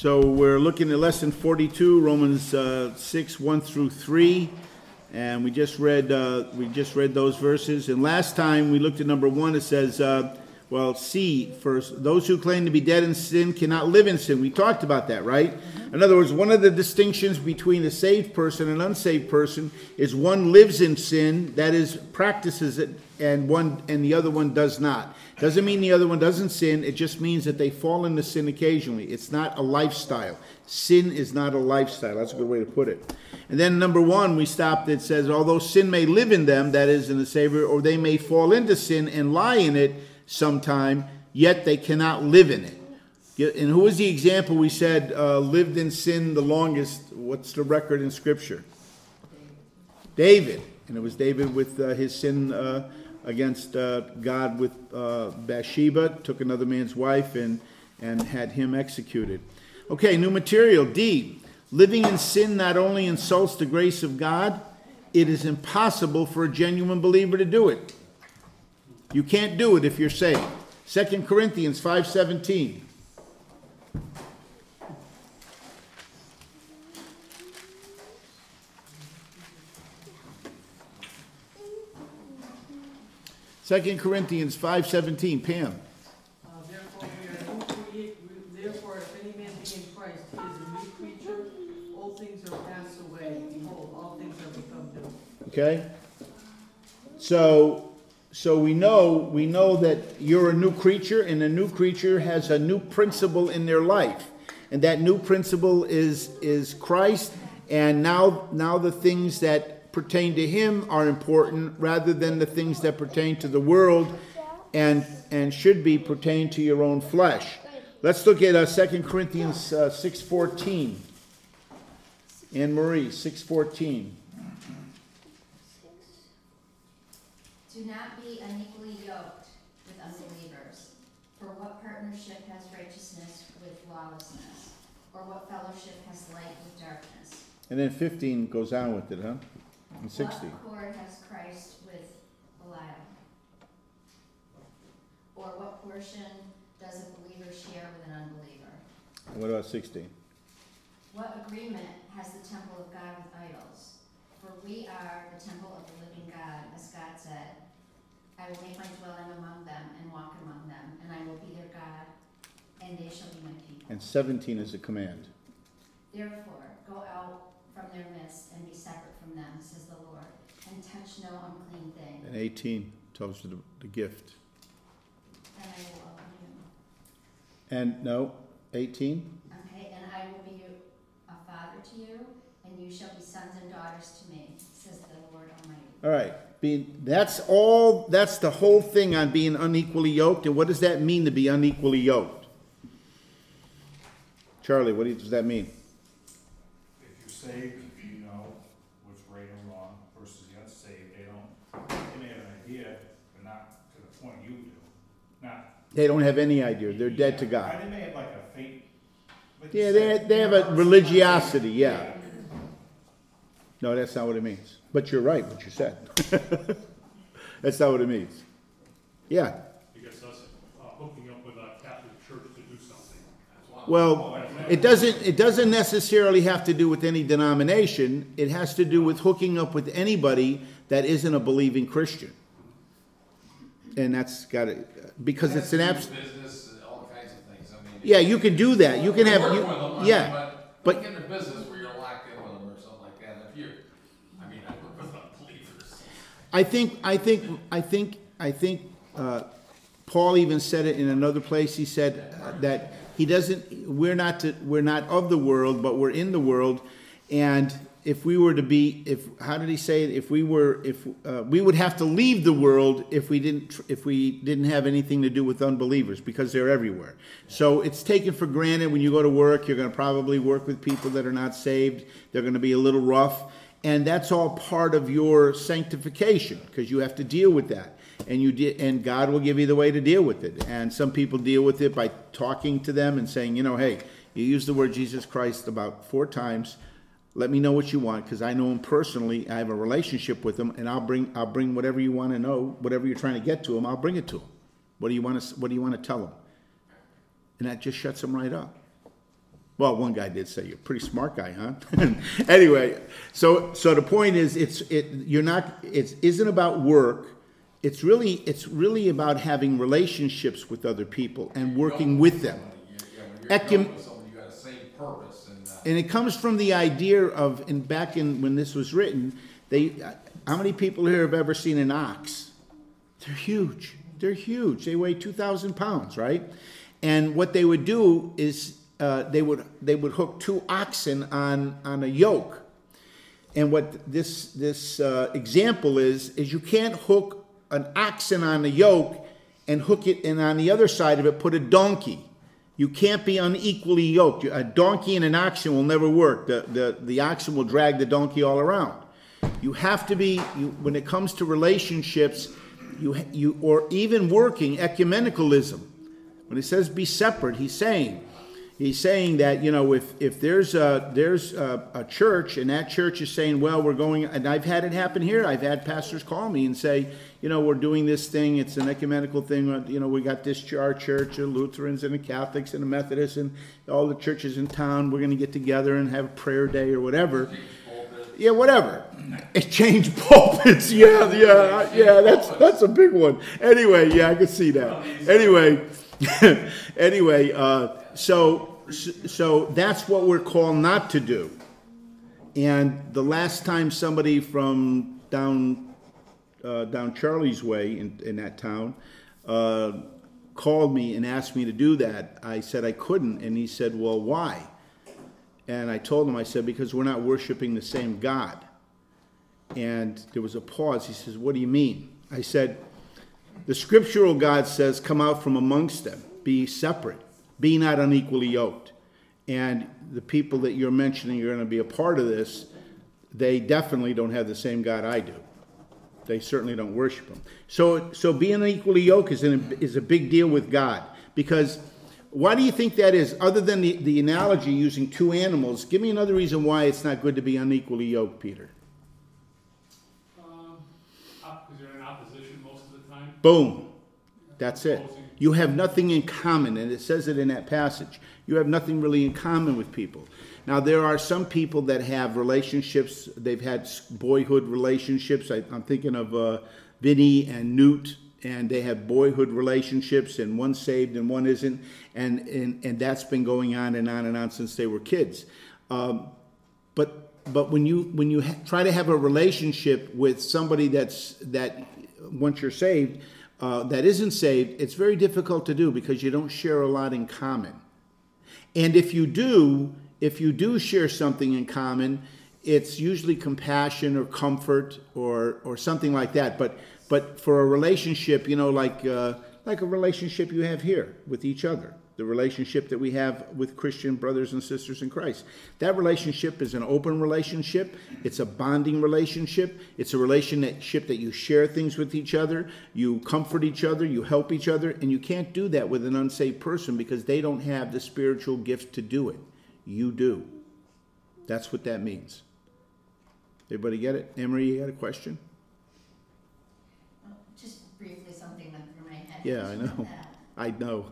So we're looking at lesson 42, Romans 6, 1 through 3. And we just read those verses. And last time we looked at number 1. It says, see, first, those who claim to be dead in sin cannot live in sin. We talked about that, right? In other words, one of the distinctions between a saved person and an unsaved person is one lives in sin, that is, practices it, and the other one does not. Doesn't mean the other one doesn't sin. It just means that they fall into sin occasionally. It's not a lifestyle. Sin is not a lifestyle. That's a good way to put it. And then number 1, we stopped. It says, although sin may live in them, that is, in the Savior, or they may fall into sin and lie in it sometime, yet they cannot live in it. And who was the example we said lived in sin the longest? What's the record in Scripture? David. And it was David with his sin against God with Bathsheba, took another man's wife and had him executed. Okay, new material, D. Living in sin not only insults the grace of God, it is impossible for a genuine believer to do it. You can't do it if you're saved. 2 Corinthians 5:17. Second Corinthians 5:17, Pam. Therefore, if any man be in Christ, he is a new creature. Old things are passed away. Behold, all things are become new. Okay? So we know that you're a new creature, and a new creature has a new principle in their life. And that new principle is Christ, and now the things that pertain to him are important rather than the things that pertain to the world and should be pertain to your own flesh. Let's look at 2 Corinthians 6:14. Anne-Marie, 6:14. Do not be unequally yoked with unbelievers. For what partnership has righteousness with lawlessness? Or what fellowship has light with darkness? And then 15 goes on with it, huh? And 60. What accord has Christ with Belial? Or what portion does a believer share with an unbeliever? And what about 16? What agreement has the temple of God with idols? For we are the temple of the living God, as God said, I will make my dwelling among them and walk among them, and I will be their God, and they shall be my people. And 17 is a command. Therefore, go out from their midst and be separate from them, says the Lord, and touch no unclean thing. And 18 tells you the gift. And I will open you. And no, 18? Okay, and I will be a father to you, and you shall be sons and daughters to me, says the Lord Almighty. All right. That's the whole thing on being unequally yoked. And what does that mean to be unequally yoked? Charlie, what does that mean? If you're saved, you know what's right and wrong versus the unsaved. They may have an idea, but not to the point you do. They don't have any idea. They're dead to God. They may have like a faith. Yeah, they have a religiosity, yeah. No, that's not what it means. But you're right, what you said. That's not what it means. Yeah. Because us hooking up with a Catholic Church to do something. Well, it doesn't necessarily have to do with any denomination. It has to do with hooking up with anybody that isn't a believing Christian. And that's got to, because it's an business and all kinds of things. I mean, yeah, you can do that. You can have, but get in a business where you're locked in with them or something like that. If you're, I work with unbelievers. I think Paul even said it in another place. He said that he doesn't. We're not of the world, but we're in the world. And if we were to be, how did he say it? We would have to leave the world if we didn't have anything to do with unbelievers, because they're everywhere. So it's taken for granted when you go to work, you're going to probably work with people that are not saved. They're going to be a little rough, and that's all part of your sanctification, because you have to deal with that, and God will give you the way to deal with it. And some people deal with it by talking to them and saying, hey, you use the word Jesus Christ about 4 times. Let me know what you want, because I know him personally. I have a relationship with him, and I'll bring whatever you want to know, whatever you're trying to get to him. I'll bring it to him. What do you want to tell him? And that just shuts him right up. Well, one guy did say, "You're a pretty smart guy, huh?" Anyway, so the point is, it isn't about work. It's really about having relationships with other people and working with them. When you're dealing with someone, you got the same purpose And it comes from the idea of, and back in when this was written, how many people here have ever seen an ox? They're huge. They're huge. They weigh 2,000 pounds, right? And what they would do is they would hook 2 oxen on a yoke. And what this example is you can't hook an oxen on a yoke and hook it, and on the other side of it put a donkey. You can't be unequally yoked. A donkey and an oxen will never work. The oxen will drag the donkey all around. You have to be, when it comes to relationships, or even working, ecumenicalism. When it says be separate, he's saying that, if there's a church, and that church is saying, well, we're going, and I've had it happen here. I've had pastors call me and say, we're doing this thing. It's an ecumenical thing. We got our church, the Lutherans and the Catholics and the Methodists and all the churches in town. We're going to get together and have a prayer day or whatever. Yeah, whatever. Exchange pulpits. Yeah. That's a big one. Anyway, yeah, I can see that. Anyway, so that's what we're called not to do. And the last time somebody from down Charlie's Way in that town called me and asked me to do that, I said I couldn't, and he said, well, why? And I told him, I said, because we're not worshiping the same God. And there was a pause. He says, what do you mean? I said, the scriptural God says, come out from amongst them, be separate, be not unequally yoked. And the people that you're mentioning are going to be a part of this, they definitely don't have the same God I do. They certainly don't worship him. So being unequally yoked is a big deal with God. Because why do you think that is? Other than the analogy using 2 animals, give me another reason why it's not good to be unequally yoked, Peter. Because you're in opposition most of the time. Boom. That's it. You have nothing in common, and it says it in that passage. You have nothing really in common with people. Now, there are some people that have relationships. They've had boyhood relationships. I'm thinking of Vinny and Newt, and they have boyhood relationships, and one's saved and one isn't, and that's been going on and on and on since they were kids. But when you try to have a relationship with somebody that once you're saved, that isn't saved, it's very difficult to do because you don't share a lot in common. And if you do share something in common, it's usually compassion or comfort or something like that. But for a relationship, like a relationship you have here with each other, the relationship that we have with Christian brothers and sisters in Christ, that relationship is an open relationship. It's a bonding relationship. It's a relationship that you share things with each other. You comfort each other. You help each other. And you can't do that with an unsaved person because they don't have the spiritual gift to do it. You do. That's what that means. Everybody get it? Emery, you got a question? Just briefly, something went through my head. Yeah, I know. I know.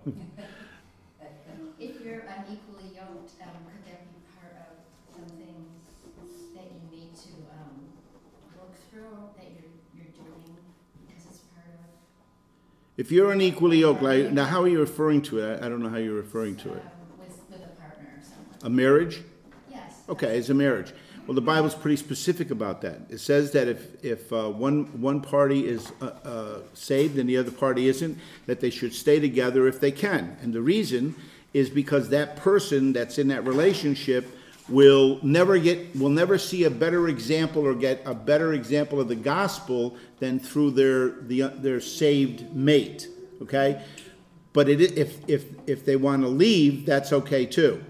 If you're unequally yoked, could that be part of some things that you need to work through that you're doing because it's part of? If you're unequally yoked, now how are you referring to it? I don't know how you're referring to it. With a partner or something. A marriage? Yes. Okay, as a marriage. Well, the Bible's pretty specific about that. It says that if one party is saved and the other party isn't, that they should stay together if they can. And the reason is because that person that's in that relationship will never see a better example or get a better example of the gospel than through their saved mate. Okay, but if they want to leave, that's okay too.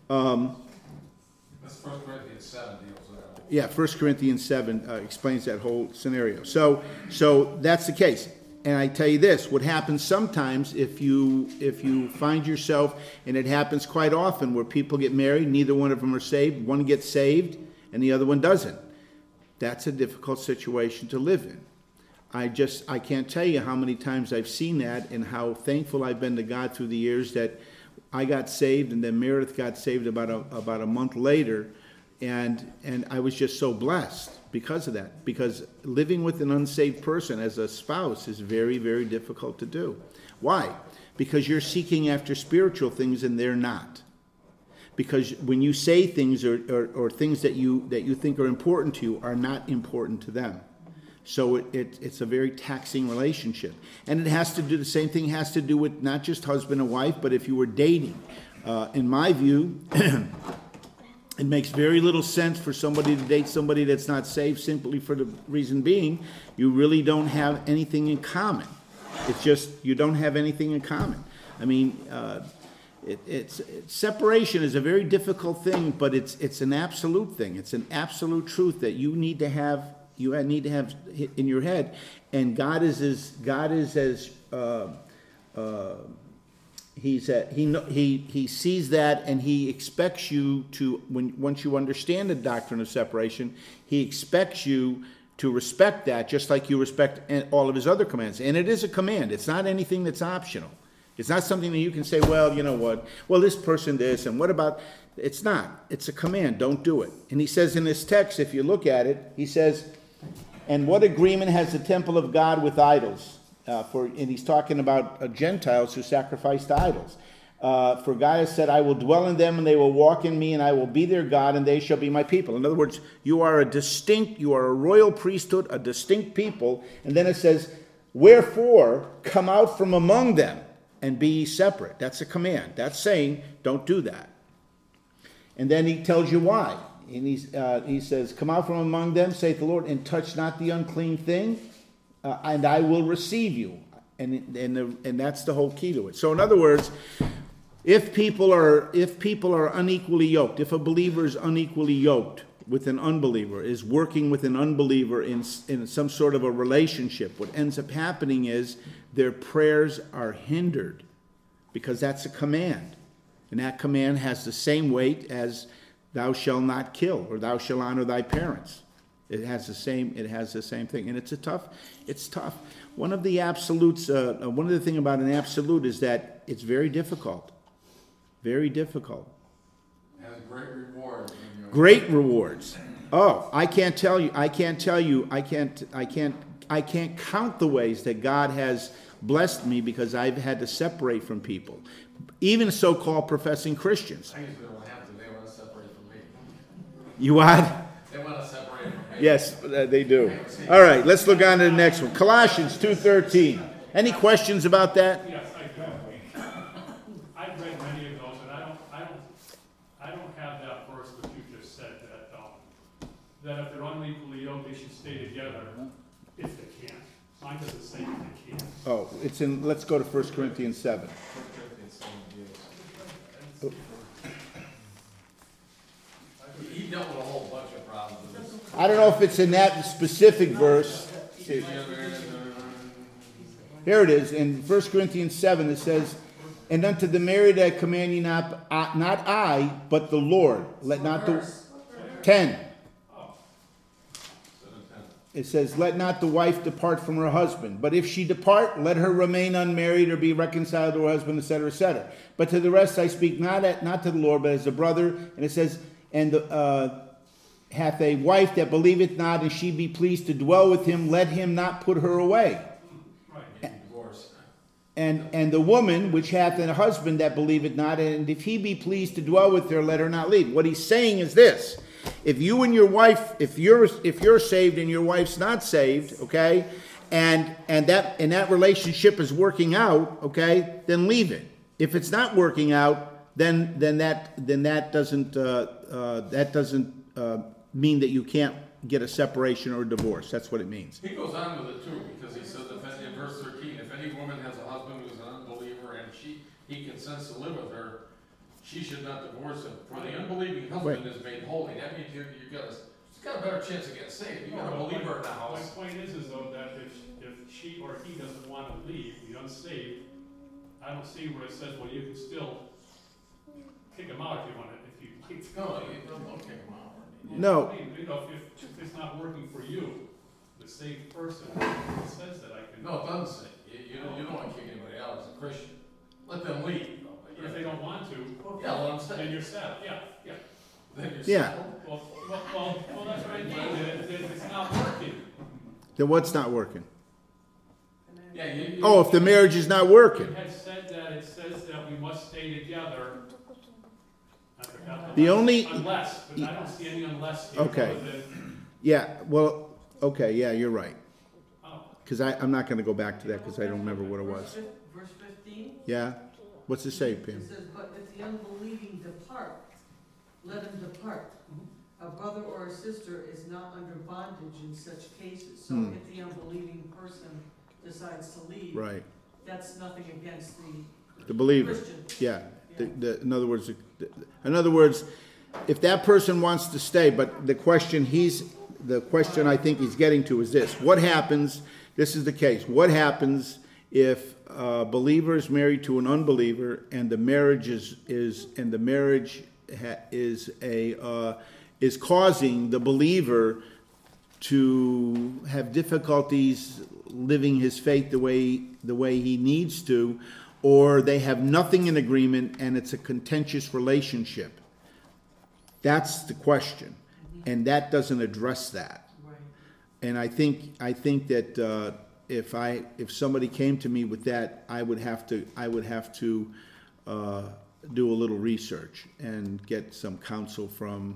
That's 1 Corinthians 7 deals with that. Yeah, 1 Corinthians 7 explains that whole scenario. So that's the case. And I tell you this, what happens sometimes if you find yourself, and it happens quite often where people get married, neither one of them are saved, one gets saved and the other one doesn't. That's a difficult situation to live in. I can't tell you how many times I've seen that and how thankful I've been to God through the years that I got saved, and then Meredith got saved about a month later, and I was just so blessed because of that. Because living with an unsaved person as a spouse is very, very difficult to do. Why? Because you're seeking after spiritual things and they're not. Because when you say things or things that you think are important to you are not important to them. So it's a very taxing relationship. And it has to do, the same thing has to do with not just husband and wife, but if you were dating. In my view, it makes very little sense for somebody to date somebody that's not saved, simply for the reason being, you really don't have anything in common. It's just, you don't have anything in common. I mean, separation is a very difficult thing, but it's an absolute thing. It's an absolute truth that you need to have in your head. And he sees that, and he expects you to, once you understand the doctrine of separation, he expects you to respect that, just like you respect all of his other commands. And it is a command. It's not anything that's optional. It's not something that you can say, well, you know what, well, this person this, and what about, it's not. It's a command. Don't do it. And he says in this text, if you look at it, he says, and what agreement has the temple of God with idols? And he's talking about Gentiles who sacrifice to idols. For God has said, I will dwell in them, and they will walk in me, and I will be their God, and they shall be my people. In other words, you are a royal priesthood, a distinct people. And then it says, wherefore come out from among them and be ye separate. That's a command. That's saying, don't do that. And then he tells you why. And he says, come out from among them, saith the Lord, and touch not the unclean thing, and I will receive you. And that's the whole key to it. So in other words, if people are unequally yoked, if a believer is unequally yoked with an unbeliever, is working with an unbeliever in some sort of a relationship, what ends up happening is their prayers are hindered, because that's a command. And that command has the same weight as thou shalt not kill, or thou shalt honor thy parents. It has the same thing. And it's tough. One of the absolutes, one of the things about an absolute is that it's very difficult. Very difficult. It has great rewards. Great rewards. Oh, I can't count the ways that God has blessed me because I've had to separate from people. Even so-called professing Christians. I usually don't have to. They want to separate from me. You what? They want to separate from me. Yes, they do. All right, let's look on to the next one. Colossians 2:13. Any questions about that? Yes, I do. I've read many of those, and I don't have that verse that you just said, that if they're unequally yoked, they should stay together if they can. Mine doesn't say if they can. Oh, it's in, let's go to 1 Corinthians 7. He dealt with a whole bunch of problems with this. I don't know if it's in that specific verse. Here it is, in 1 Corinthians 7, it says, and unto the married I command you not I, but the Lord. Let not the... 10. It says, let not the wife depart from her husband. But if she depart, let her remain unmarried or be reconciled to her husband, etc., etc. But to the rest I speak not to the Lord, but as a brother. And it says, and hath a wife that believeth not, and she be pleased to dwell with him, let him not put her away. And the woman which hath a husband that believeth not, and if he be pleased to dwell with her, let her not leave. What he's saying is this: if you and your wife, if you're saved and your wife's not saved, okay, and that relationship is working out, okay, then leave it. If it's not working out, then that doesn't mean that you can't get a separation or a divorce. That's what it means. He goes on with it too, because he says in verse 13, if any woman has a husband who is an unbeliever and he consents to live with her, she should not divorce him. For the unbelieving husband is made holy. That means you've got a better chance of getting saved. You've got a believer in the house. My point is though that if she or he doesn't want to leave, the unsaved, I don't see where it says, well, you can still kick him out if you want it. If you like to. No, you don't kick him out. No. You know, if it's not working for you, the saved person, it says that I can. No, it doesn't say. You don't want to kick anybody out as a Christian. Let them leave. But if they don't want to, Yeah, well, I'm then saying, you're set, yeah. then you're Yeah. settled. Well, that's what I mean, it's not working. Then what's not working? Yeah, you. Oh, if the marriage is not working. It has said that, it says that we must stay together. I forgot The only- Unless, but I don't see any unless here. Okay. other than, Yeah, well, okay, yeah, you're right. oh, Because I'm not going to go back to that because I don't remember what it was. Verse 15, Yeah? What's it say, it Pam? says, but if the unbelieving depart, let him depart. A brother or a sister is not under bondage in such cases. So Hmm. if the unbelieving person decides to leave, Right. that's nothing against The believer. Christian. Yeah. In other words, if that person wants to stay, but the question I think he's getting to is this: what happens? This is the case. What happens if a believer is married to an unbeliever and the marriage is causing the believer to have difficulties living his faith the way he needs to, or they have nothing in agreement and it's a contentious relationship? That's the question, and that doesn't address that. Right. And I think that if somebody came to me with that, I would have to do a little research and get some counsel from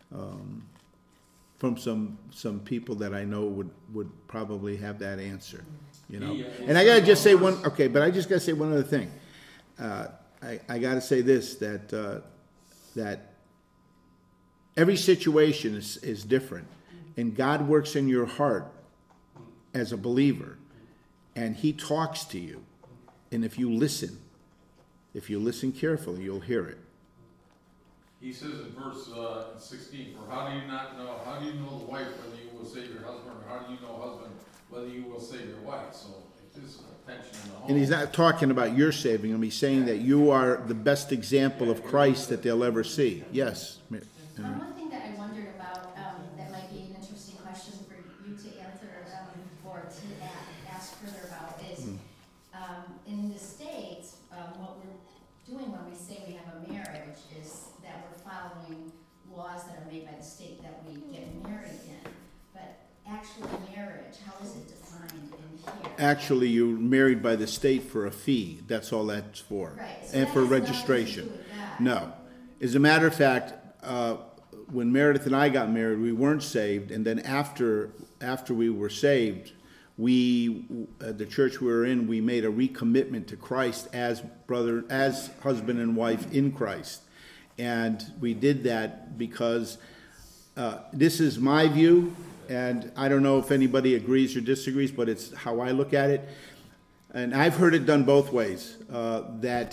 some people that I know would probably have that answer, you know. And I gotta just say but I just gotta say one other thing. I gotta say this, that every situation is different, and God works in your heart as a believer, and He talks to you, and if you listen carefully, you'll hear it. He says in verse 16, for how do you know the wife whether you will save your husband, or how do you know husband whether you will save your wife? So it is a tension in the home. And He's not talking about your saving them. He's saying that you are the best example of Christ that they'll ever see. Yes. One thing that I wondered about, that might be an interesting question for you to answer, or to ask further about is, in the States, what we're doing when we say we have a marriage is that we're following laws that are made by the state that we get married in. But actually marriage, how is it defined in here? Actually, you're married by the state for a fee. That's all that's for. Right. So And that for has nothing to registration. do with God. No. As a matter of fact, when Meredith and I got married, we weren't saved, and then after we were saved, the church we were in, we made a recommitment to Christ as husband and wife in Christ. And we did that because this is my view, and I don't know if anybody agrees or disagrees, but it's how I look at it. And I've heard it done both ways, that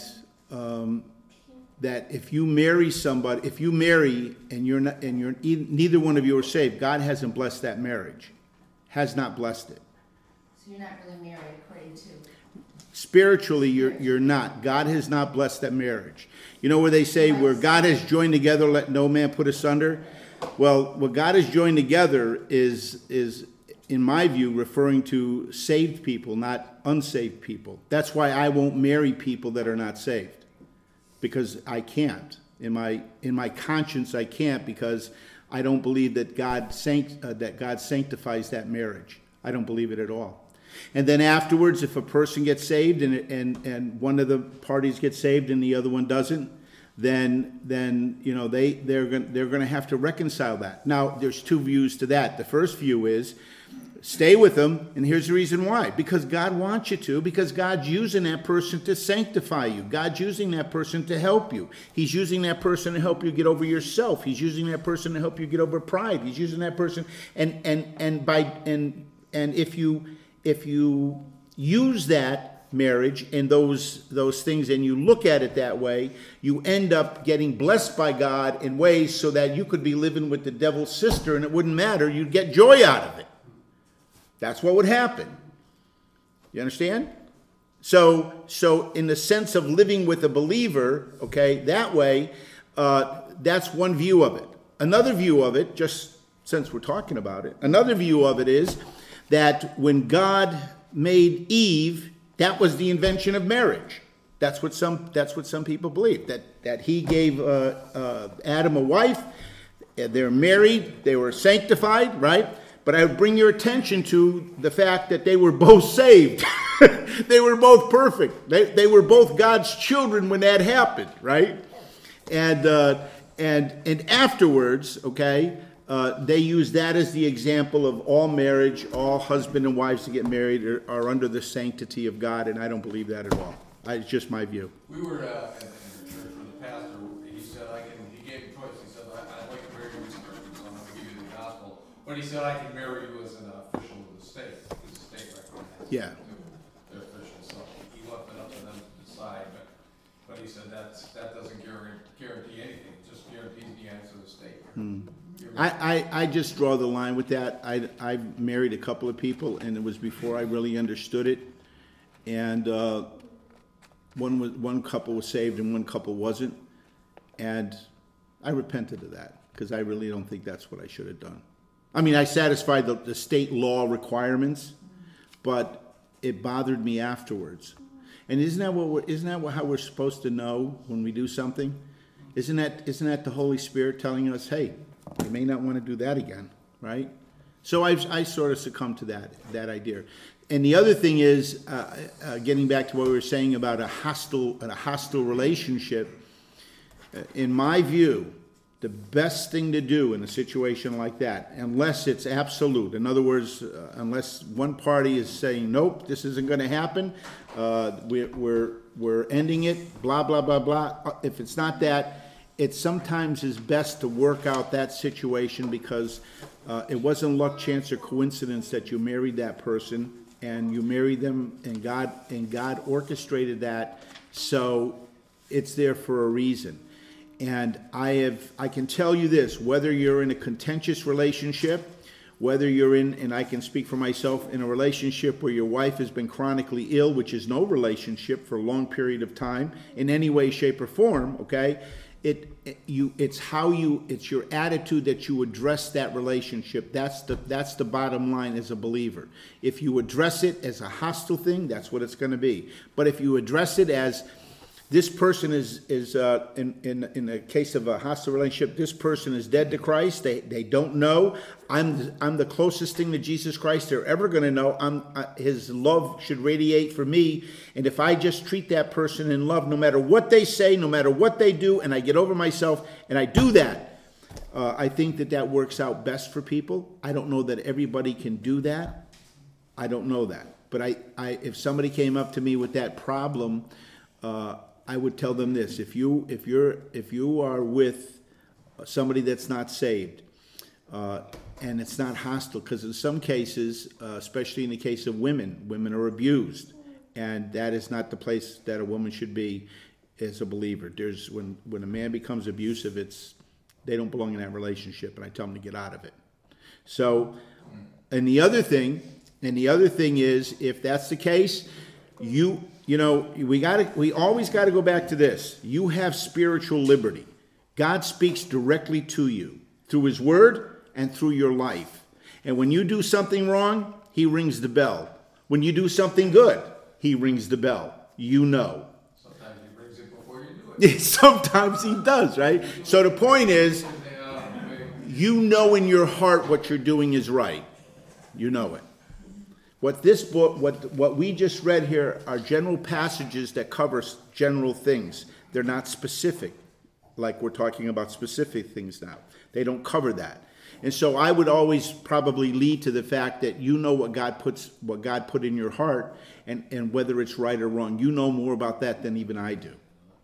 if you marry somebody, and neither one of you are saved, God hasn't blessed that marriage, has not blessed it. So you're not really married according to. Spiritually, you're not. God has not blessed that marriage. You know where they say, where God has joined together, let no man put asunder? Well, what God has joined together is, in my view, referring to saved people, not unsaved people. That's why I won't marry people that are not saved, because I can't. In my conscience, I can't, because I don't believe that God sanctifies that marriage. I don't believe it at all. And then afterwards, if a person gets saved and one of the parties gets saved and the other one doesn't, then you know they're going to have to reconcile that. Now, there's two views to that. The first view is stay with them, and here's the reason why: because God wants you to, because God's using that person to sanctify you. God's using that person to help you. He's using that person to help you get over yourself. He's using that person to help you get over pride. He's using that person, and if you use that marriage and those things and you look at it that way, you end up getting blessed by God in ways so that you could be living with the devil's sister and it wouldn't matter. You'd get joy out of it. That's what would happen. You understand? So in the sense of living with a believer, okay, that way, that's one view of it. Another view of it, just since we're talking about it, another view of it is that when God made Eve, that was the invention of marriage. That's what some people believe, that he gave Adam a wife, they're married, they were sanctified, right? But I would bring your attention to the fact that they were both saved. They were both perfect. They were both God's children when that happened, right? And afterwards, okay, they use that as the example of all marriage, all husband and wives to get married are under the sanctity of God, and I don't believe that at all. It's just my view. We were at the church where the pastor, he said, he gave a choice. He said, I'd like to marry you as a Christian, so I'm going to give you the gospel. But he said, I can marry you as an official of the state. The state recognizes Yeah. they're officials, so he left it up to them to decide. But he said that doesn't guarantee anything. It just guarantees the answer of the state. I just draw the line with that. I've married a couple of people, and it was before I really understood it. And one couple was saved and one couple wasn't. And I repented of that, because I really don't think that's what I should have done. I mean, I satisfied the state law requirements, but it bothered me afterwards. And isn't that how we're supposed to know when we do something? Isn't that the Holy Spirit telling us, hey, you may not want to do that again, right? So I sort of succumbed to that idea. And the other thing is, getting back to what we were saying about a hostile relationship, in my view, the best thing to do in a situation like that, unless it's absolute, in other words, unless one party is saying, nope, this isn't going to happen, we're ending it, blah, blah, blah, blah. If it's not that, it sometimes is best to work out that situation, because it wasn't luck, chance, or coincidence that you married that person, and you married them, and God orchestrated that, so it's there for a reason. And I can tell you this, whether you're in a contentious relationship, whether you're in, and I can speak for myself, in a relationship where your wife has been chronically ill, which is no relationship for a long period of time, in any way, shape, or form, okay? It's your attitude that you address that relationship. That's the bottom line as a believer. If you address it as a hostile thing, that's what it's going to be. But if you address it as, this person is in the case of a hostile relationship, this person is dead to Christ. They don't know. I'm the closest thing to Jesus Christ they're ever going to know. His love should radiate for me. And if I just treat that person in love, no matter what they say, no matter what they do, and I get over myself and I do that, I think that works out best for people. I don't know that everybody can do that. I don't know that. But if somebody came up to me with that problem, I would tell them this: if you are with somebody that's not saved, and it's not hostile, because in some cases, especially in the case of women are abused, and that is not the place that a woman should be as a believer. There's when a man becomes abusive, they don't belong in that relationship, and I tell them to get out of it. So, and the other thing is, if that's the case, we always got to go back to this. You have spiritual liberty. God speaks directly to you through His Word and through your life. And when you do something wrong, He rings the bell. When you do something good, He rings the bell. You know. Sometimes He brings it before you do it. Sometimes He does, right? So the point is, you know in your heart what you're doing is right. You know it. What this book, what we just read here are general passages that cover general things. They're not specific, like we're talking about specific things now. They don't cover that. And so I would always probably lead to the fact that you know what God put in your heart, and whether it's right or wrong. You know more about that than even I do.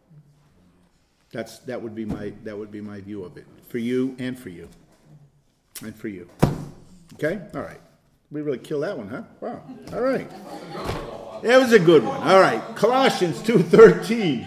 That would be my view of it, for you and for you. And for you. Okay? All right. We really killed that one, huh? Wow. All right. That was a good one. All right. Colossians 2:13.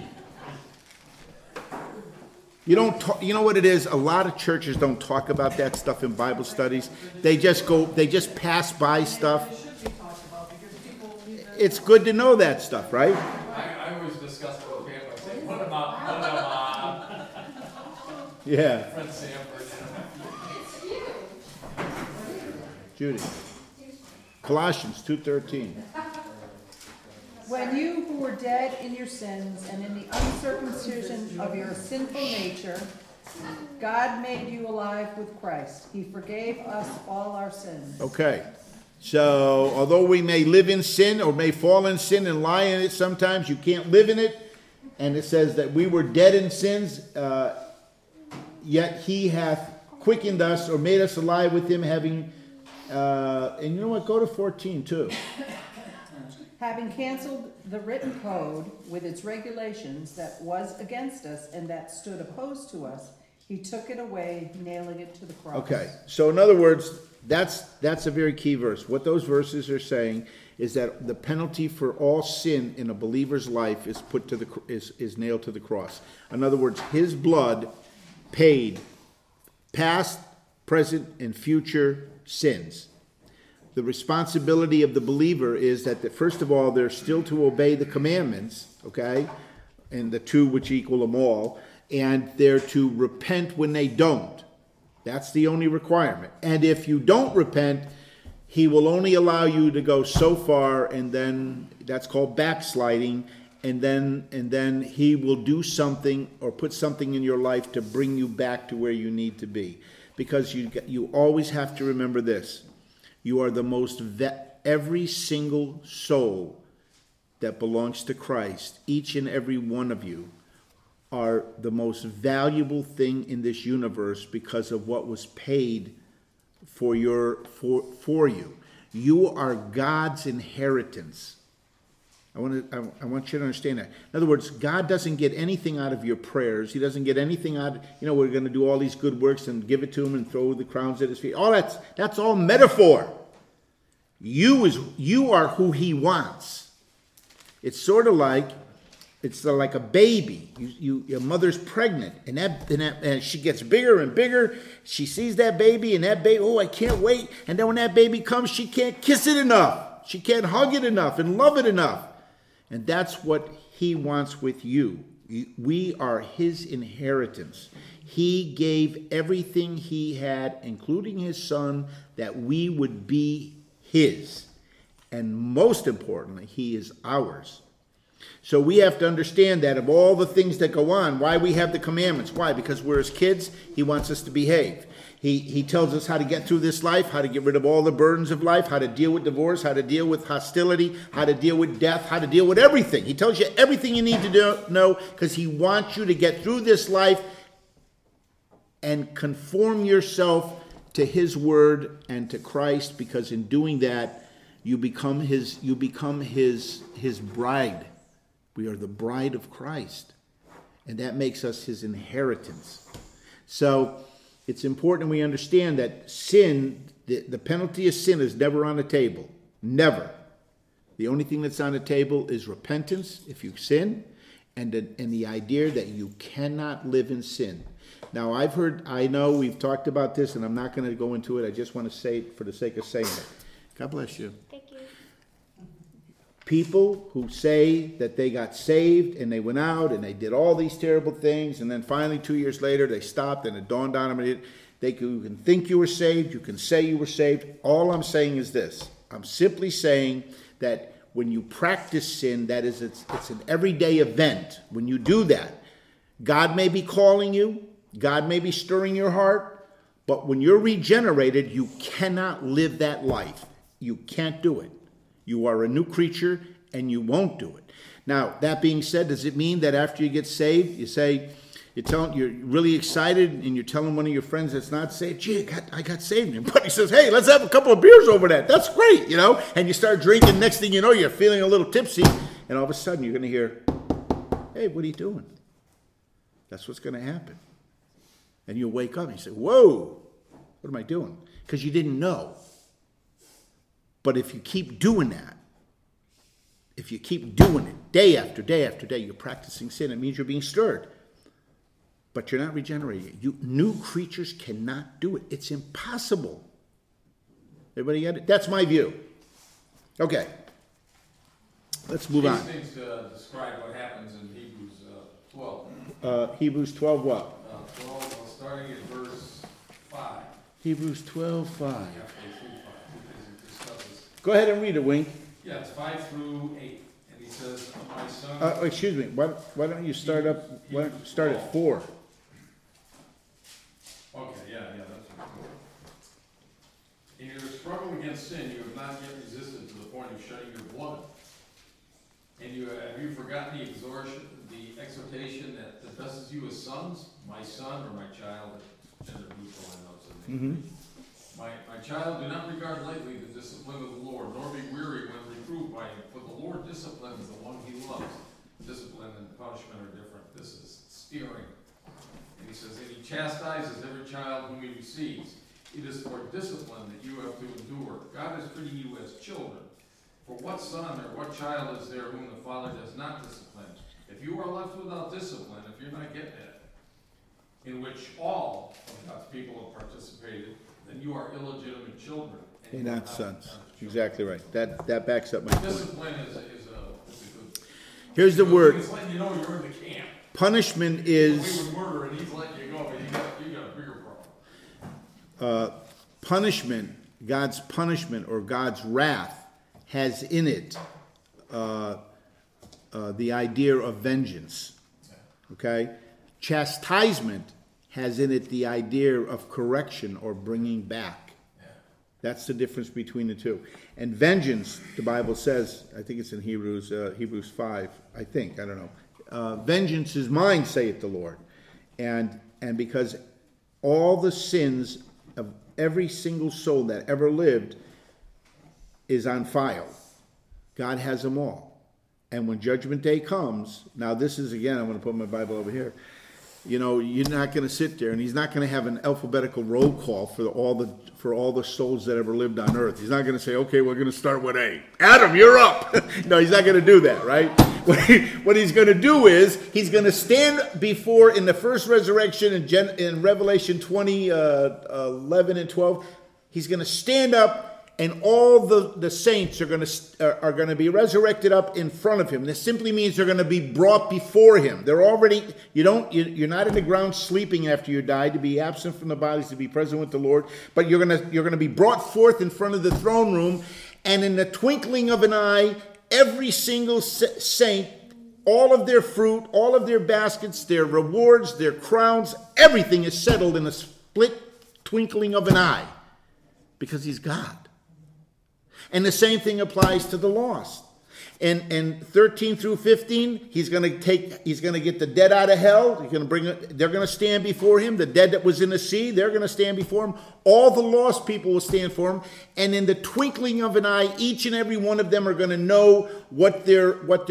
You know what it is? A lot of churches don't talk about that stuff in Bible studies. They just pass by stuff. It should be talked about because people need that. It's good to know that stuff, right? I always discuss it with family. I say, put them on. Yeah. Friend Sanford. Judy. Colossians 2:13. When you who were were dead in your sins and in the uncircumcision of your sinful nature, God made you alive with Christ. He forgave us all our sins. Okay. So, although we may live in sin or may fall in sin and lie in it sometimes, you can't live in it. And it says that we were dead in sins, yet he hath quickened us or made us alive with him, having, and you know what, go to 14 too. Having canceled the written code with its regulations that was against us and that stood opposed to us, he took it away, nailing it to the cross. Okay, so in other words, that's a very key verse. What those verses are saying is that the penalty for all sin in a believer's life is put to is nailed to the cross. In other words, his blood paid past, present, and future sins. The responsibility of the believer is that first of all, they're still to obey the commandments, okay, and the two which equal them all, and they're to repent when they don't. That's the only requirement. And if you don't repent, he will only allow you to go so far, and then that's called backsliding, and then he will do something or put something in your life to bring you back to where you need to be. Because you always have to remember this. You are the most, every single soul that belongs to Christ, each and every one of you, are the most valuable thing in this universe because of what was paid for you. You are God's inheritance. I want you to understand that. In other words, God doesn't get anything out of your prayers. He doesn't get anything out, we're going to do all these good works and give it to him and throw the crowns at his feet. All that's all metaphor. You are who he wants. It's sort of like a baby. Your mother's pregnant, and she gets bigger and bigger. She sees that baby, and that baby, oh, I can't wait. And then when that baby comes, she can't kiss it enough. She can't hug it enough and love it enough. And that's what he wants with you. We are his inheritance. He gave everything he had, including his son, that we would be his. And most importantly, he is ours. So we have to understand that of all the things that go on, why we have the commandments. Why? Because we're his kids. He wants us to behave. He tells us how to get through this life, how to get rid of all the burdens of life, how to deal with divorce, how to deal with hostility, how to deal with death, how to deal with everything. He tells you everything you need to know because he wants you to get through this life and conform yourself to his word and to Christ, because in doing that, you become his bride. We are the bride of Christ, and that makes us his inheritance. So it's important we understand that sin, the penalty of sin is never on the table. Never. The only thing that's on the table is repentance if you sin, and the idea that you cannot live in sin. Now, I know we've talked about this, and I'm not going to go into it. I just want to say it for the sake of saying it. God bless you. Thank you. People who say that they got saved and they went out and they did all these terrible things, and then finally 2 years later they stopped and it dawned on them. You can think you were saved, you can say you were saved. All I'm saying is this. I'm simply saying that when you practice sin, that is, it's an everyday event. When you do that, God may be calling you, God may be stirring your heart, but when you're regenerated, you cannot live that life. You can't do it. You are a new creature, and you won't do it. Now, that being said, does it mean that after you get saved, you're really excited, and you're telling one of your friends that's not saved, gee, I got saved. And buddy says, hey, let's have a couple of beers over that. That's great, And you start drinking. Next thing you know, you're feeling a little tipsy, and all of a sudden you're going to hear, hey, what are you doing? That's what's going to happen. And you'll wake up and you say, whoa, what am I doing? Because you didn't know. But if you keep doing that, if you keep doing it day after day after day, you're practicing sin. It means you're being stirred. But you're not regenerating. New creatures cannot do it. It's impossible. Everybody get it? That's my view. Okay. Let's move on. These things describe what happens in Hebrews 12. Hebrews 12 what? 12, starting at verse 5. Hebrews 12:5. Halfway through 5, because it discusses. Go ahead and read it, Wink. Yeah, it's 5 through 8. And He says, my son. Excuse me, why don't you start at 4? Okay, yeah, that's right. In your struggle against sin, you have not yet resisted to the point of shedding your blood. And have you forgotten the exhortation that confesses you as sons, my son or my child, gender neutral, I know it's a name. My child, do not regard lightly the discipline of the Lord, nor be weary when reproved by him, for the Lord disciplines the one he loves. Discipline and punishment are different. This is steering. And he says, and he chastises every child whom he receives. It is for discipline that you have to endure. God is treating you as children. For what son or what child is there whom the father does not discipline? If you are left without discipline, if you're not getting it, in which all of God's people have participated, then you are illegitimate children. You're not sons. Exactly right. That backs up my point. Discipline is a good. Here's the word. It's letting you know you're in the camp. Punishment We is, would murder and he's letting you go, but you got a bigger problem. punishment, God's punishment or God's wrath has in it the idea of vengeance. Okay? Chastisement has in it the idea of correction or bringing back. That's the difference between the two. And vengeance, the Bible says, I think it's in Hebrews 5, I don't know. Vengeance is mine, saith the Lord. And because all the sins of every single soul that ever lived is on file. God has them all. And when Judgment Day comes, now this is, again, I'm going to put my Bible over here. You know, you're not going to sit there, and he's not going to have an alphabetical roll call for all the souls that ever lived on earth. He's not going to say, okay, we're going to start with A. Adam, you're up. No, he's not going to do that, right? What he's going to do is, he's going to stand before, in the first resurrection in Revelation 20, 11 and 12, he's going to stand up, and all the saints are going to be resurrected up in front of him. This simply means they're going to be brought before him. They're already, you're not in the ground sleeping after you die, to be absent from the bodies, to be present with the Lord, but you're going to be brought forth in front of the throne room, and in the twinkling of an eye, every single saint, all of their fruit, all of their baskets, their rewards, their crowns, everything is settled in a split twinkling of an eye, because he's God. And the same thing applies to the lost. And 13 through 15, he's going to get the dead out of hell. They're going to stand before him. The dead that was in the sea, they're going to stand before him. All the lost people will stand for him. And in the twinkling of an eye, each and every one of them are going to know what their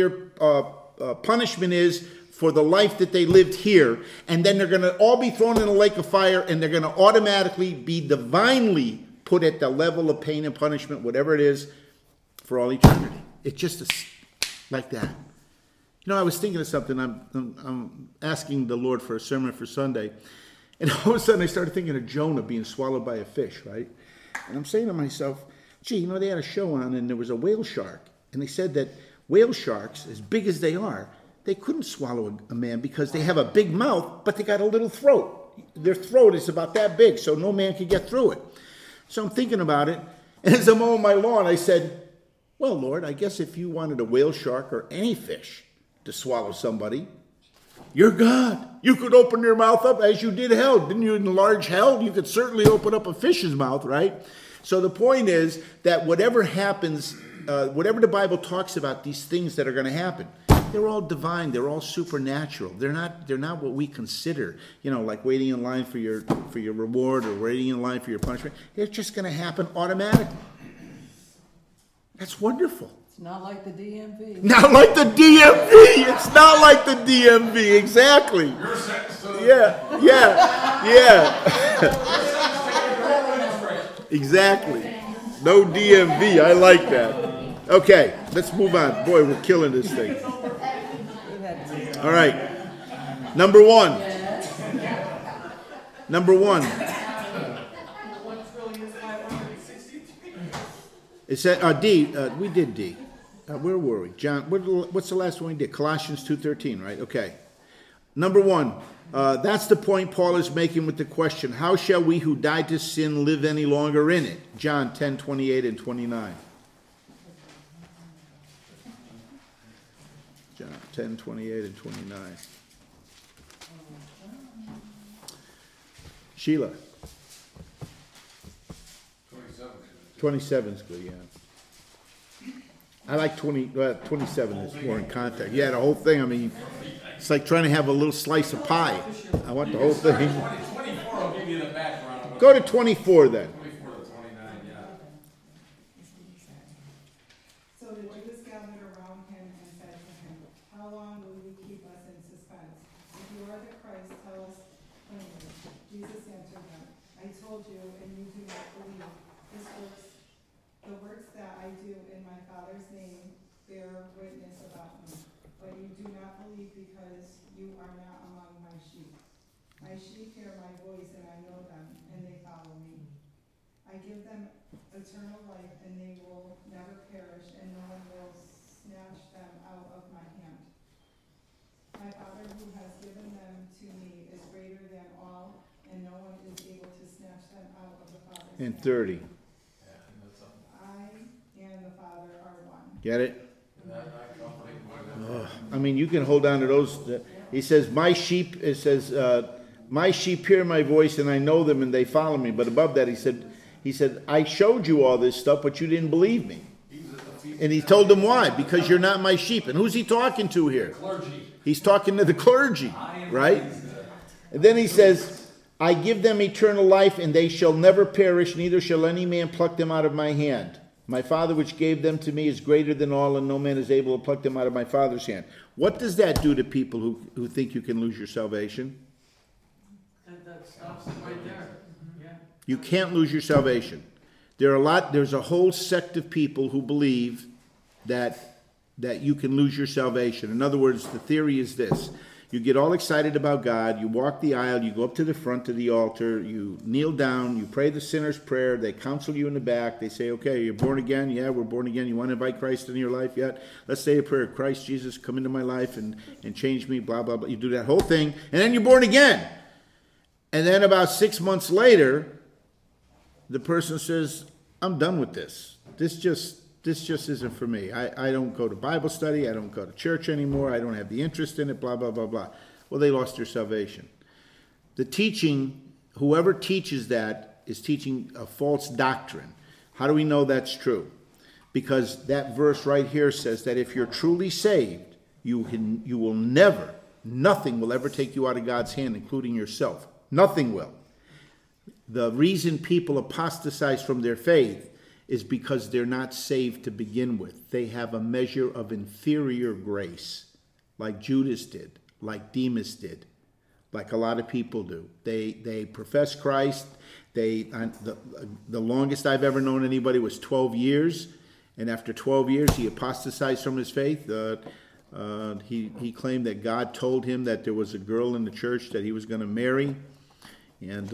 punishment is for the life that they lived here. And then they're going to all be thrown in a lake of fire, and they're going to automatically be divinely put at the level of pain and punishment, whatever it is, for all eternity. It's just like that. You know, I was thinking of something. I'm asking the Lord for a sermon for Sunday, and all of a sudden I started thinking of Jonah being swallowed by a fish, right? And I'm saying to myself, gee, you know, they had a show on, and there was a whale shark, and they said that whale sharks, as big as they are, they couldn't swallow a man because they have a big mouth, but they got a little throat. Their throat is about that big, so no man could get through it. So I'm thinking about it, and as I'm mowing my lawn, I said, well, Lord, I guess if you wanted a whale shark or any fish to swallow somebody, you're God. You could open their mouth up as you did hell. Didn't you enlarge hell? You could certainly open up a fish's mouth, right? So the point is that whatever happens, whatever the Bible talks about, these things that are going to happen, they're all divine. They're all supernatural. They're not what we consider, you know, like waiting in line for your reward or waiting in line for your punishment. They're just going to happen automatically. That's wonderful. It's not like the DMV. Not like the DMV. It's not like the DMV. Exactly. You're sentenced to the. Yeah. Exactly. No DMV. I like that. Okay, let's move on. Boy, we're killing this thing. All right. Number one. It said D. We did D. Where were we, John? What's the last one we did? Colossians 2:13, right? Okay. Number one. That's the point Paul is making with the question: how shall we who died to sin live any longer in it? John 10:28 and 29. John 10, 28, and 29. Sheila, 27 is good, yeah. I like 27 is more in context. Yeah, the whole thing, I mean, it's like trying to have a little slice of pie. I want the whole thing. 24 will give you the background of what. Go to 24 then. 24 to 29, yeah. So the Jews gathered around him and said to him, how long will you keep us in suspense? If you are the Christ, tell us plainly. Jesus answered them, I told you, and you do not believe. The works that I do in my Father's name bear witness about me. But you do not believe because you are not among my sheep. My sheep hear my voice, and I know them, and they follow me. I give them eternal life, and they will never perish, and no one will snatch them out of my hand. My Father who has given them to me is greater than all, and no one is able to snatch them out of the Father's And hand. 30. I and the Father are one. Get it? I mean, you can hold on to those. He says, my sheep hear my voice and I know them and they follow me. But above that, he said, I showed you all this stuff, but you didn't believe me. And he told them why? Because you're not my sheep. And who's he talking to here? Clergy. He's talking to the clergy, right? And then he says, I give them eternal life and they shall never perish, neither shall any man pluck them out of my hand. My Father which gave them to me is greater than all, and no man is able to pluck them out of my Father's hand. What does that do to people who think you can lose your salvation? And that stops it right there, yeah. You can't lose your salvation. There's a whole sect of people who believe that you can lose your salvation. In other words, the theory is this. You get all excited about God, you walk the aisle, you go up to the front of the altar, you kneel down, you pray the sinner's prayer, they counsel you in the back, they say, okay, you're born again? Yeah, we're born again. You want to invite Christ into your life yet? Let's say a prayer, Christ Jesus, come into my life and change me, blah, blah, blah. You do that whole thing, and then you're born again. And then about 6 months later, the person says, I'm done with this. This just isn't for me. I don't go to Bible study. I don't go to church anymore. I don't have the interest in it, blah, blah, blah, blah. Well, they lost their salvation. The teaching, whoever teaches that is teaching a false doctrine. How do we know that's true? Because that verse right here says that if you're truly saved, you will never, nothing will ever take you out of God's hand, including yourself. Nothing will. The reason people apostatize from their faith is because they're not saved to begin with. They have a measure of inferior grace, like Judas did, like Demas did, like a lot of people do. They profess Christ. The longest I've ever known anybody was 12 years, and after 12 years he apostatized from his faith. He claimed that God told him that there was a girl in the church that he was going to marry, and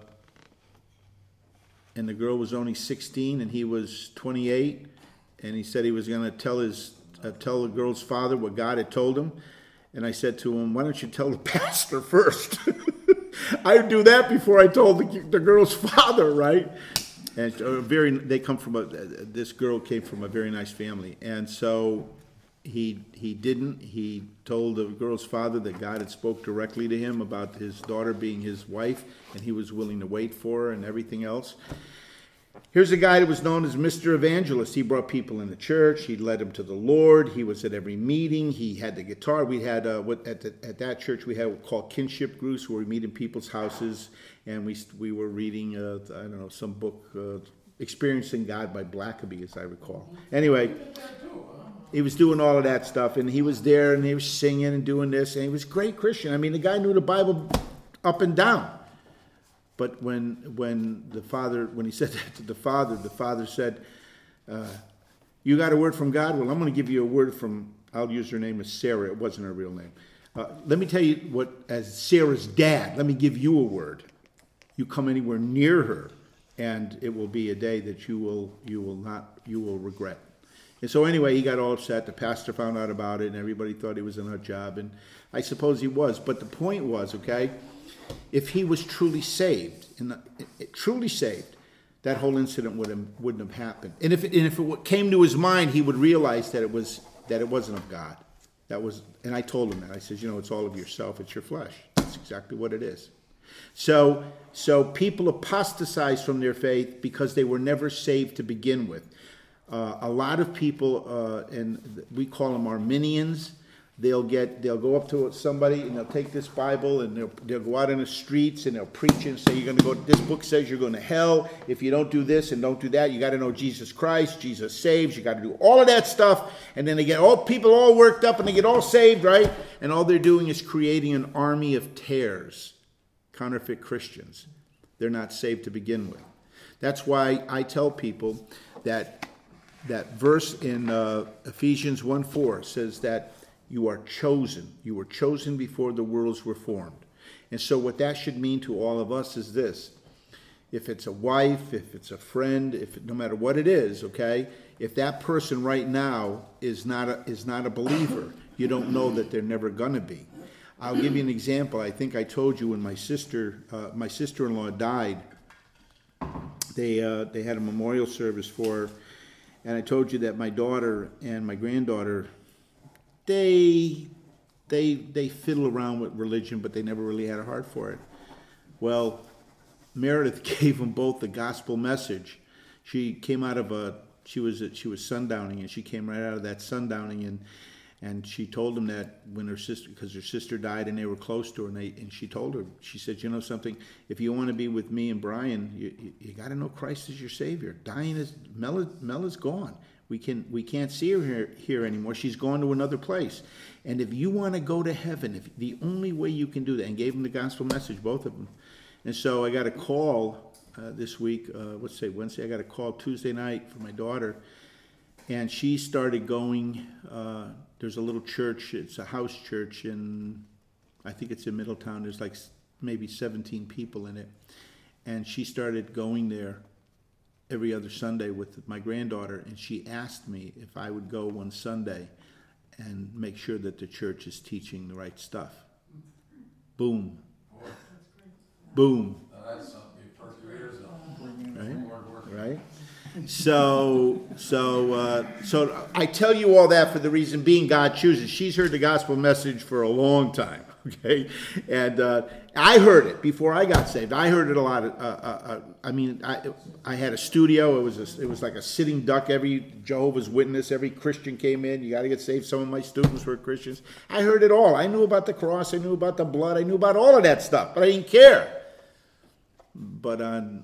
the girl was only 16 and he was 28, and he said he was going to tell the girl's father what God had told him. And I said to him, why don't you tell the pastor first? I'd do that before I told the girl's father, right? And this girl came from a very nice family, and so he didn't. He told the girl's father that God had spoke directly to him about his daughter being his wife, and he was willing to wait for her and everything else. Here's a guy that was known as Mr. Evangelist. He brought people in the church. He led them to the Lord. He was at every meeting. He had the guitar. We had at that church we had what we call kinship groups, where we meet in people's houses, and we were reading some book, Experiencing God by Blackaby, as I recall. Anyway, he was doing all of that stuff, and he was there, and he was singing and doing this, and he was a great Christian. I mean, the guy knew the Bible up and down. But when he said that to the father said, you got a word from God? Well, I'm going to give you a word from, I'll use her name as Sarah. It wasn't her real name. Let me tell you as Sarah's dad, let me give you a word. You come anywhere near her, and it will be a day that you will regret. And so anyway, he got all upset. The pastor found out about it, and everybody thought he was a nut job, and I suppose he was. But the point was, okay, if he was truly saved, that whole incident wouldn't have happened. And if it came to his mind, he would realize that it wasn't of God. And I told him that. I said, it's all of yourself. It's your flesh. That's exactly what it is. So people apostatize from their faith because they were never saved to begin with. A lot of people, and we call them Arminians, they'll go up to somebody and they'll take this Bible and they'll go out in the streets and they'll preach and say, this book says you're going to hell if you don't do this and don't do that. You got to know Jesus Christ, Jesus saves, you got to do all of that stuff. And then they get people all worked up and they get all saved, right? And all they're doing is creating an army of tares, counterfeit Christians. They're not saved to begin with. That's why I tell people that verse in Ephesians 1:4 says that you are chosen. You were chosen before the worlds were formed. And so what that should mean to all of us is this. If it's a wife, if it's a friend, no matter what it is, okay, if that person right now is not a believer, you don't know that they're never going to be. I'll give you an example. I think I told you when my sister-in-law died, they had a memorial service for her, and I told you that my daughter and my granddaughter, they fiddle around with religion, but they never really had a heart for it. Well, Meredith gave them both the gospel message. She came out of she was sundowning, and she came right out of that sundowning, and she told them that when her sister died and they were close to her, and she told her, she said, something, if you want to be with me and Brian, you got to know Christ is your Savior. Mel is gone. We can't see her here anymore. She's gone to another place. And if you want to go to heaven, the only way you can do that, and gave them the gospel message, both of them. And so I got a call this week, Wednesday, I got a call Tuesday night from my daughter, and she started going, there's a little church, it's a house church I think it's in Middletown, there's like maybe 17 people in it. And she started going there every other Sunday with my granddaughter, and she asked me if I would go one Sunday and make sure that the church is teaching the right stuff. Boom. Boom. That's something you perk your ears on. Right? So I tell you all that for the reason being God chooses. She's heard the gospel message for a long time, okay? And I heard it before I got saved. I heard it a lot. I had a studio. It was like a sitting duck. Every Jehovah's Witness, every Christian came in. You got to get saved. Some of my students were Christians. I heard it all. I knew about the cross. I knew about the blood. I knew about all of that stuff, but I didn't care. But in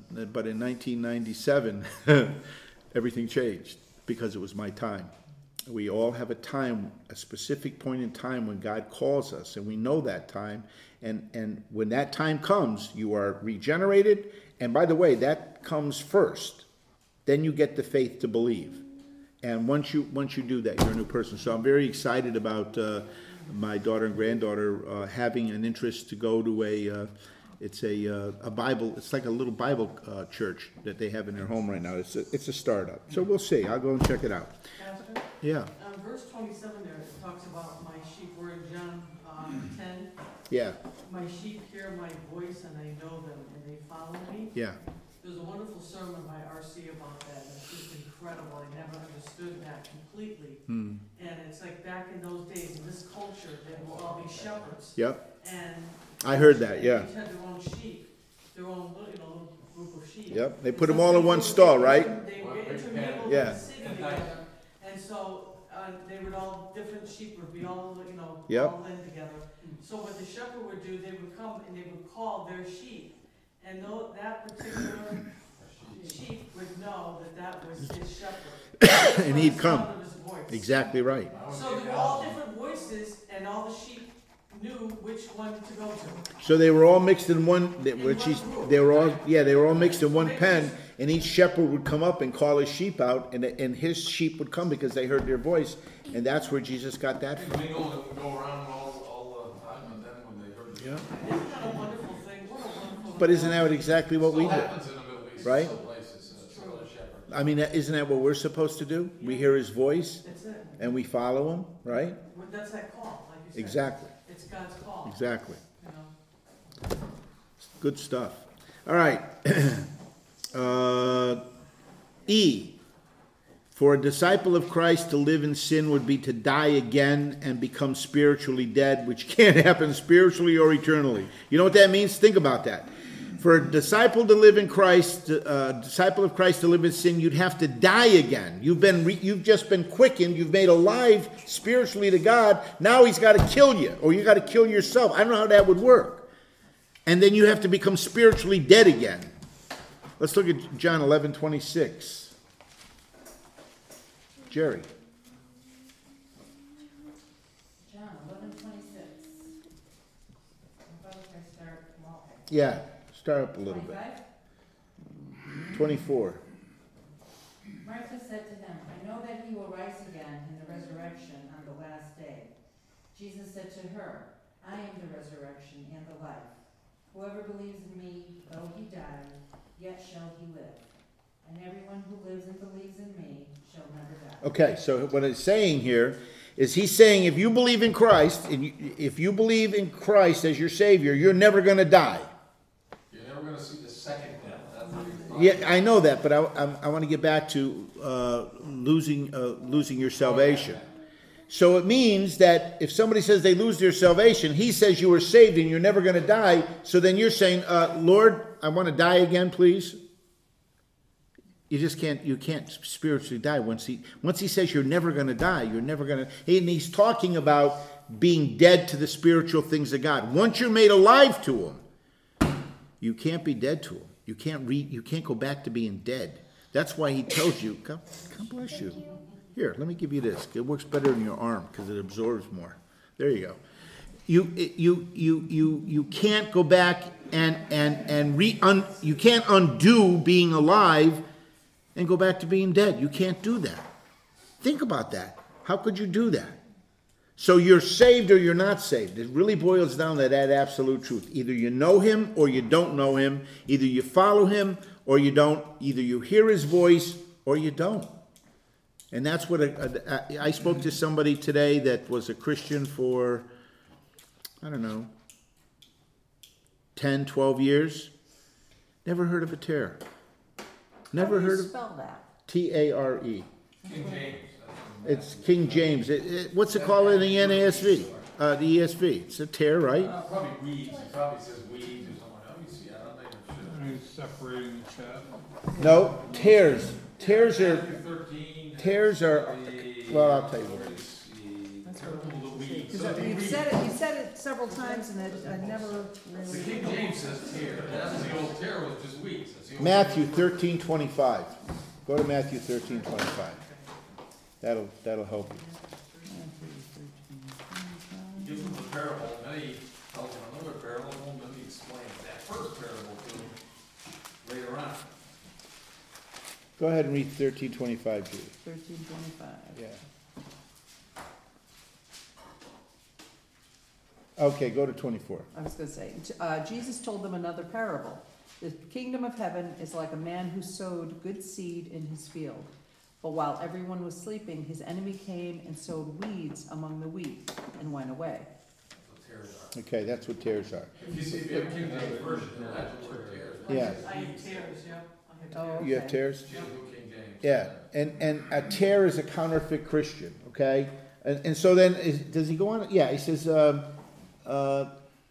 1997, everything changed because it was my time. We all have a specific point in time when God calls us, and we know that time. And when that time comes, you are regenerated. And by the way, that comes first. Then you get the faith to believe. And once you do that, you're a new person. So I'm very excited about my daughter and granddaughter having an interest to go to it's a Bible. It's like a little Bible church that they have in their home right now. It's a startup. So we'll see. I'll go and check it out. Pastor? Yeah. Verse 27 there, it talks about my sheep. We're in John 10. Yeah. My sheep hear my voice and I know them and they follow me. Yeah. There's a wonderful sermon by R.C. about that. It's just incredible. I never understood that completely. And it's like back in those days, in this culture, they will all be shepherds. Yep. And I heard that. Yeah. each had their own sheep, their own little group of sheep. Yep. They put them all in one stall, right? They were intermingled Yeah. in the city together, and so they would all, different sheep would be all, Yep. all in together. So what the shepherd would do, they would come and they would call their sheep, and that particular sheep would know that was his shepherd. And he'd come. Sound of his voice. Exactly right. So there were all different voices, and all the sheep knew which one to go to. So they were all mixed in one. They were all mixed in one pen, and each shepherd would come up and call his sheep out, and his sheep would come because they heard their voice, and that's where Jesus got that They from. mingle and go around all the time, and then when they heard the Yeah. Isn't that a wonderful thing? What a wonderful. But isn't that exactly what we do? happens in the Middle East, Right? in some places, some of the shepherds. I mean, isn't that what we're supposed to do? We hear his voice, That's it. and we follow him, right? That's that call, like you said. Exactly. It's God's call. Exactly. You know? Good stuff. All right. E. For a disciple of Christ to live in sin would be to die again and become spiritually dead, which can't happen spiritually or eternally. You know what that means? Think about that. For a disciple to live in Christ, a disciple of Christ to live in sin, you'd have to die again. You've just been quickened. You've made alive spiritually to God. Now he's got to kill you, or you got to kill yourself. I don't know how that would work. And then you have to become spiritually dead again. Let's look at John 11:26. Jerry. John 11:26. How about if I start small? Yeah, start up a little bit. 24. Martha said to him, I know that he will rise again in the resurrection on the last day. Jesus said to her, I am the resurrection and the life. Whoever believes in me, though he die, yet shall he live. And everyone who lives and believes in me shall never die. Okay, so what it's saying here is he's saying if you believe in Christ, if you believe in Christ as your Savior, you're never going to die. You're never gonna see the second death. That's what he's talking Yeah, I know that, but I want to get back to losing your salvation. So it means that if somebody says they lose their salvation, he says you were saved and you're never going to die. So then you're saying, Lord, I want to die again, please. You just can't. You can't spiritually die once he says you're never going to die. You're never going to. And he's talking about being dead to the spiritual things of God. Once you're made alive to him, you can't be dead to him. You can't go back to being dead. That's why he tells you, God bless you. Here, let me give you this. It works better in your arm because it absorbs more. There you go. You can't go back you can't undo being alive and go back to being dead. You can't do that. Think about that. How could you do that? So you're saved or you're not saved. It really boils down to that absolute truth. Either you know him or you don't know him. Either you follow him or you don't. Either you hear his voice or you don't. And that's what I spoke to somebody today that was a Christian for, I don't know, 10, 12 years. Never heard of a terror. Never heard of Spell that. Tare. King James. It's King James. What's it called in the NASV? The ESV. It's a tear, right? Probably weeds. He probably says weeds or something. Let me see. I don't think it should. He's separating the chat. No, tears. Tears are. Matthew 13. Tears are. Well, I'll tell you what. Let me see. That's Careful of the weeds. You've said it several times and I never The really. King James says tear. That's the old tear was just weeds. That's the old Matthew 13:25. Go to Matthew 13:25. That'll help you. He gives them the parable, and then he tells them another parable, and then he explains that first parable to them later on. Go ahead and read 13:25, Judy. 13:25. Yeah. Okay, go to 24. I was going to say, Jesus told them another parable. The kingdom of heaven is like a man who sowed good seed in his field. But while everyone was sleeping, his enemy came and sowed weeds among the wheat and went away. That's what tears are. Okay, that's what tears are. If you have King James Version, you'll have the word tears. Yeah. I have tears, yep. I have Oh, tears. You have tears? She's New King James. Yeah, and a tear is a counterfeit Christian, okay? And so then, does he go on? Yeah, he says, oh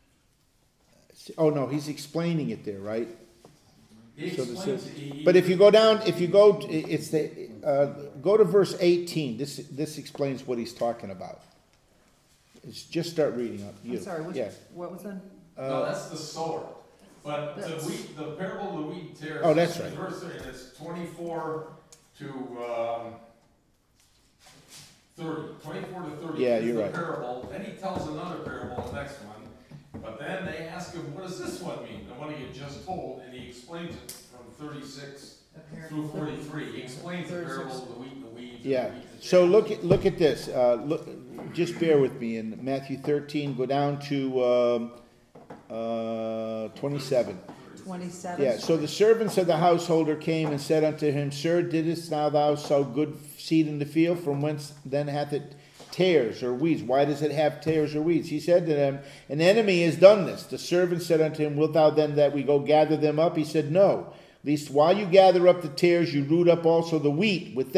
no, he's explaining it there, right? He So this explains, is, but if you go down, it's go to verse 18. This explains what he's talking about. Just start reading up. I'm sorry, Yeah. what was that? no, that's the sower. But the parable of the wheat and tares. Oh, that's is right. Verse 30, and it's 24 to 30. 24 to 30 Yeah, is you're the right. parable. Then he tells another parable, the next one. But then they ask him, what does this one mean? The one he had just told, and he explains it from 36 through 43. He explains the parable of the wheat and the weeds. and Yeah. the wheat and the So tares. look at this. Just bear with me. In Matthew 13, go down to 27. 27? Yeah, so the servants of the householder came and said unto him, Sir, didst thou sow good seed in the field? From whence then hath it tares or weeds? Why does it have tares or weeds? He said to them, An enemy has done this. The servant said unto him, Wilt thou then that we go gather them up? He said, No, lest while you gather up the tares, you root up also the wheat with them.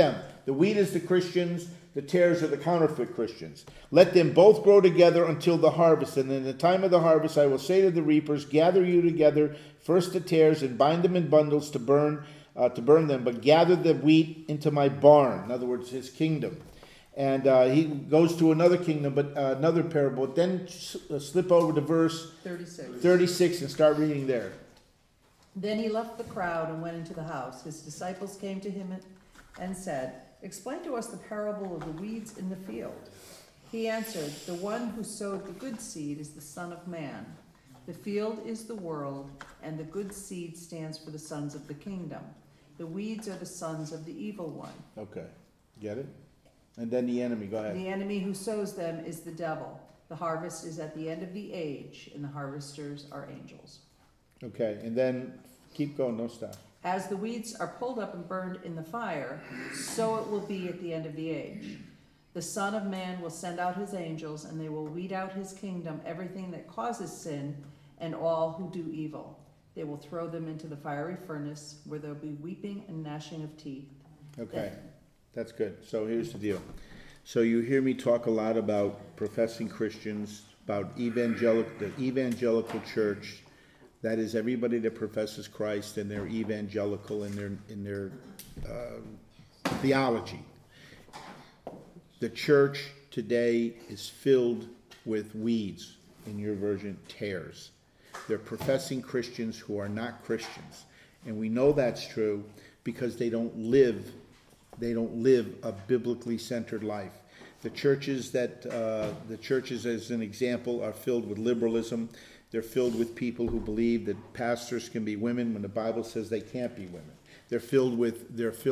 The wheat is the Christians, the tares are the counterfeit Christians. Let them both grow together until the harvest. And in the time of the harvest I will say to the reapers, gather you together, first the tares, and bind them in bundles to burn them, but gather the wheat into my barn. In other words, his kingdom. And he goes to another kingdom, but another parable. Then slip over to verse 36 and start reading there. Then he left the crowd and went into the house. His disciples came to him and said, "Explain to us the parable of the weeds in the field." He answered, "The one who sowed the good seed is the Son of Man. The field is the world, and the good seed stands for the sons of the kingdom. The weeds are the sons of the evil one. Okay, get it? And then the enemy, go ahead. The enemy who sows them is the devil. The harvest is at the end of the age, and the harvesters are angels." Okay, and then keep going, no stop. As the weeds are pulled up and burned in the fire, so it will be at the end of the age. The Son of Man will send out his angels, and they will weed out his kingdom, everything that causes sin, and all who do evil. They will throw them into the fiery furnace, where there will be weeping and gnashing of teeth. Okay, that's good. So here's the deal. So you hear me talk a lot about professing Christians, about the evangelical church. That is everybody that professes Christ, and they're evangelical in their theology. The church today is filled with weeds. In your version, tares. They're professing Christians who are not Christians, and we know that's true because they don't live a biblically centered life. The churches, as an example, are filled with liberalism. They're filled with people who believe that pastors can be women when the Bible says they can't be women. They're filled with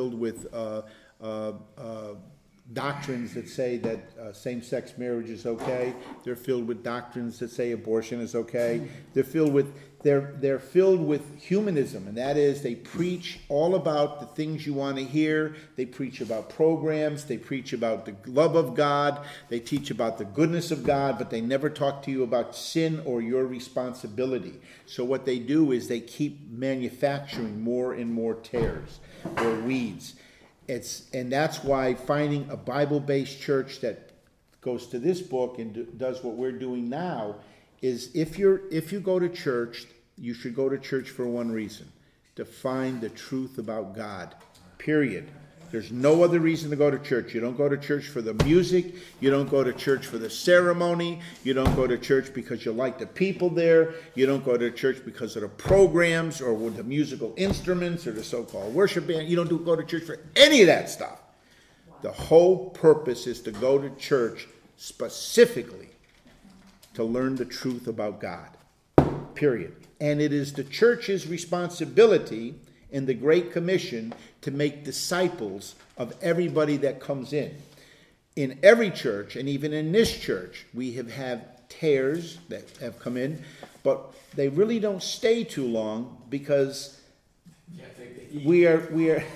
doctrines that say that same-sex marriage is okay. They're filled with doctrines that say abortion is okay. They're filled with humanism, and that is they preach all about the things you want to hear. They preach about programs. They preach about the love of God. They teach about the goodness of God, but they never talk to you about sin or your responsibility. So what they do is they keep manufacturing more and more tares or weeds. And that's why finding a Bible-based church that goes to this book and does what we're doing now is if you go to church, you should go to church for one reason: to find the truth about God. Period. There's no other reason to go to church. You don't go to church for the music. You don't go to church for the ceremony. You don't go to church because you like the people there. You don't go to church because of the programs or with the musical instruments or the so-called worship band. You don't go to church for any of that stuff. The whole purpose is to go to church specifically to learn the truth about God. Period. And it is the church's responsibility in the Great Commission to make disciples of everybody that comes in. In every church, and even in this church, we have had tares that have come in, but they really don't stay too long because we are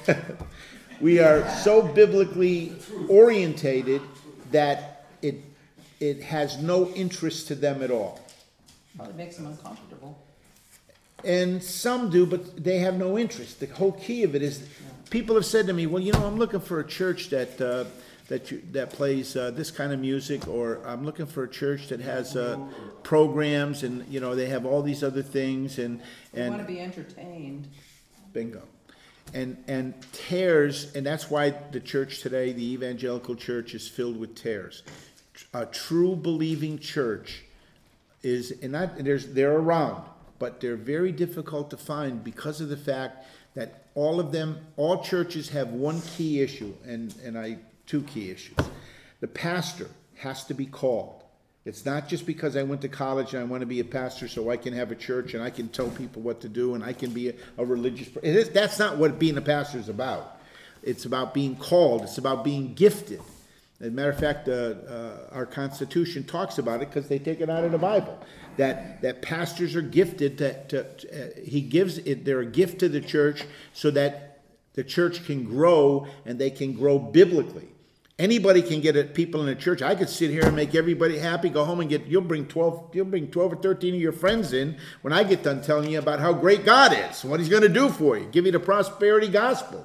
we are so biblically orientated that it has no interest to them at all. Probably makes them uncomfortable. And some do, but they have no interest. The whole key of it is, people have said to me, "Well, I'm looking for a church that plays this kind of music, or I'm looking for a church that has programs, and they have all these other things, and They want to be entertained. bingo, and tares, and that's why the church today, the evangelical church, is filled with tares. A true believing church is, and they're around, but they're very difficult to find because of the fact that all churches have one key issue, and two key issues. The pastor has to be called. It's not just because I went to college and I want to be a pastor so I can have a church and I can tell people what to do and I can be a religious person. That's not what being a pastor is about. It's about being called. It's about being gifted. As a matter of fact, our Constitution talks about it because they take it out of the Bible. That pastors are gifted. They're a gift to the church so that the church can grow and they can grow biblically. Anybody can get people in a church. I could sit here and make everybody happy. Go home and you'll bring 12 or 13 of your friends in when I get done telling you about how great God is and what He's going to do for you. Give you the prosperity gospel.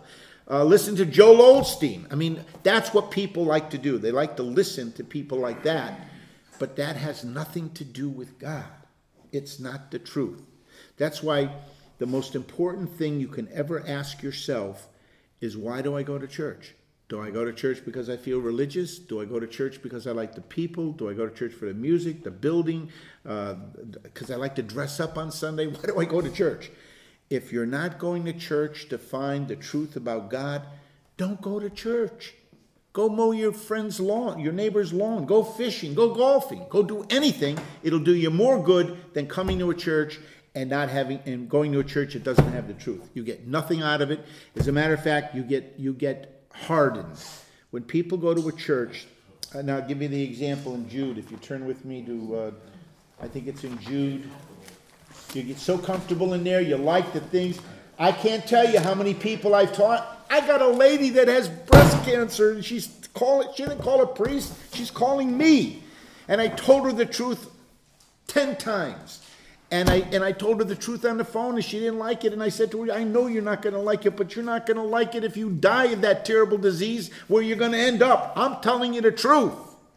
Listen to Joel Osteen. I mean, that's what people like to do. They like to listen to people like that. But that has nothing to do with God. It's not the truth. That's why the most important thing you can ever ask yourself is, why do I go to church? Do I go to church because I feel religious? Do I go to church because I like the people? Do I go to church for the music, the building? Because I like to dress up on Sunday? Why do I go to church? If you're not going to church to find the truth about God, don't go to church. Go mow your friend's lawn, your neighbor's lawn. Go fishing, go golfing, go do anything. It'll do you more good than coming to a church and going to a church that doesn't have the truth. You get nothing out of it. As a matter of fact, you get hardened. When people go to a church, now I'll give you the example in Jude. If you turn with me to, I think it's in Jude. You get so comfortable in there, you like the things. I can't tell you how many people I've taught. I got a lady that has breast cancer, and she didn't call a priest, she's calling me. And I told her the truth 10 times. And I told her the truth on the phone, and she didn't like it. And I said to her, I know you're not going to like it, but you're not going to like it if you die of that terrible disease where you're going to end up. I'm telling you the truth.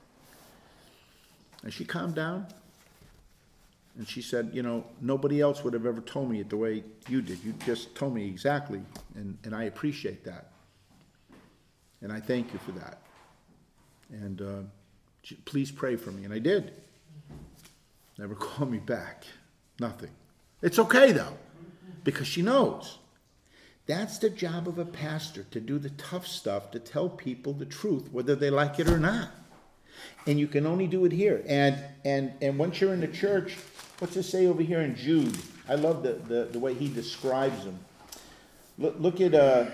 And she calmed down. And she said, nobody else would have ever told me it the way you did. You just told me exactly, and I appreciate that. And I thank you for that. And please pray for me. And I did. Never called me back. Nothing. It's okay, though, because she knows. That's the job of a pastor, to do the tough stuff, to tell people the truth, whether they like it or not. And you can only do it here. And once you're in the church, what's it say over here in Jude? I love the way he describes them. Look at,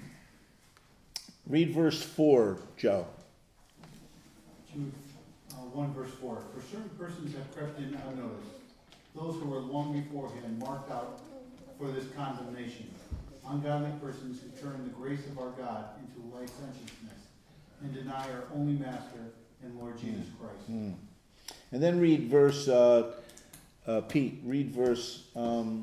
read verse 4, Joe. Jude 1 verse 4. For certain persons have crept in unnoticed, those who were long beforehand marked out for this condemnation, ungodly persons who turn the grace of our God into licentiousness and deny our only Master and Lord Jesus Christ. And then read verse, Pete, read verse, you're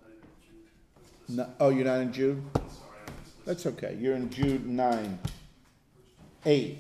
not in Jude? That's okay. You're in Jude 9, 8.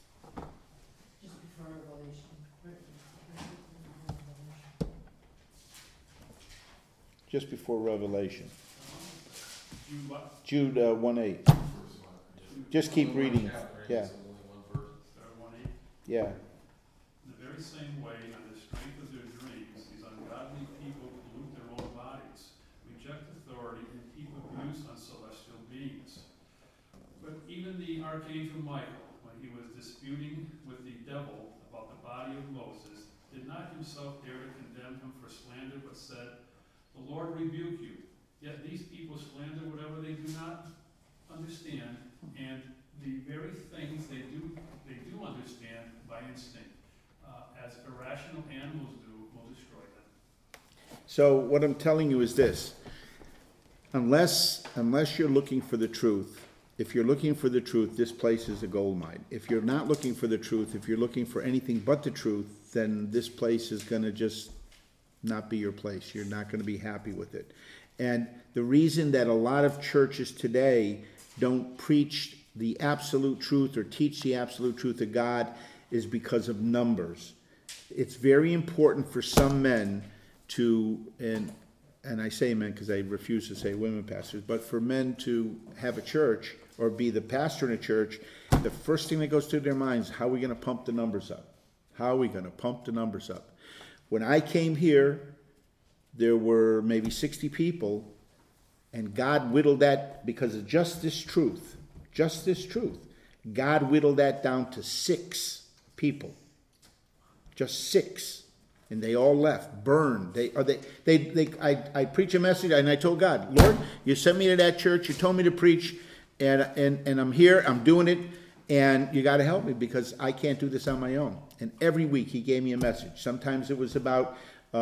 Just before Revelation. Jude what? Jude 1:8. Just keep reading. Yeah. Yeah. In the very same way, on the strength of their dreams, these ungodly people pollute their own bodies, reject authority, and heap abuse on celestial beings. But even the archangel Michael, when he was disputing with the devil about the body of Moses, did not himself dare to condemn him for slander, but said, "The Lord rebuke you." Yet these people slander whatever they do not understand, and the very things they do understand by instinct, as irrational animals do, will destroy them. So what I'm telling you is this. Unless you're looking for the truth, if you're looking for the truth, this place is a gold mine. If you're not looking for the truth, if you're looking for anything but the truth, then this place is going to just not be your place. You're not going to be happy with it. And the reason that a lot of churches today don't preach the absolute truth or teach the absolute truth of God is because of numbers. It's very important for some men to, and I say men because I refuse to say women pastors, but for men to have a church or be the pastor in a church, the first thing that goes through their minds is, how are we going to pump the numbers up? How are we going to pump the numbers up? When I came here, there were maybe 60 people, and God whittled that, because of just this truth, God whittled that down to 6 people. Just 6. And they all left, burned. I preach a message, and I told God, Lord, you sent me to that church, you told me to preach, and I'm here, I'm doing it, and you got to help me because I can't do this on my own. And every week he gave me a message. Sometimes it was about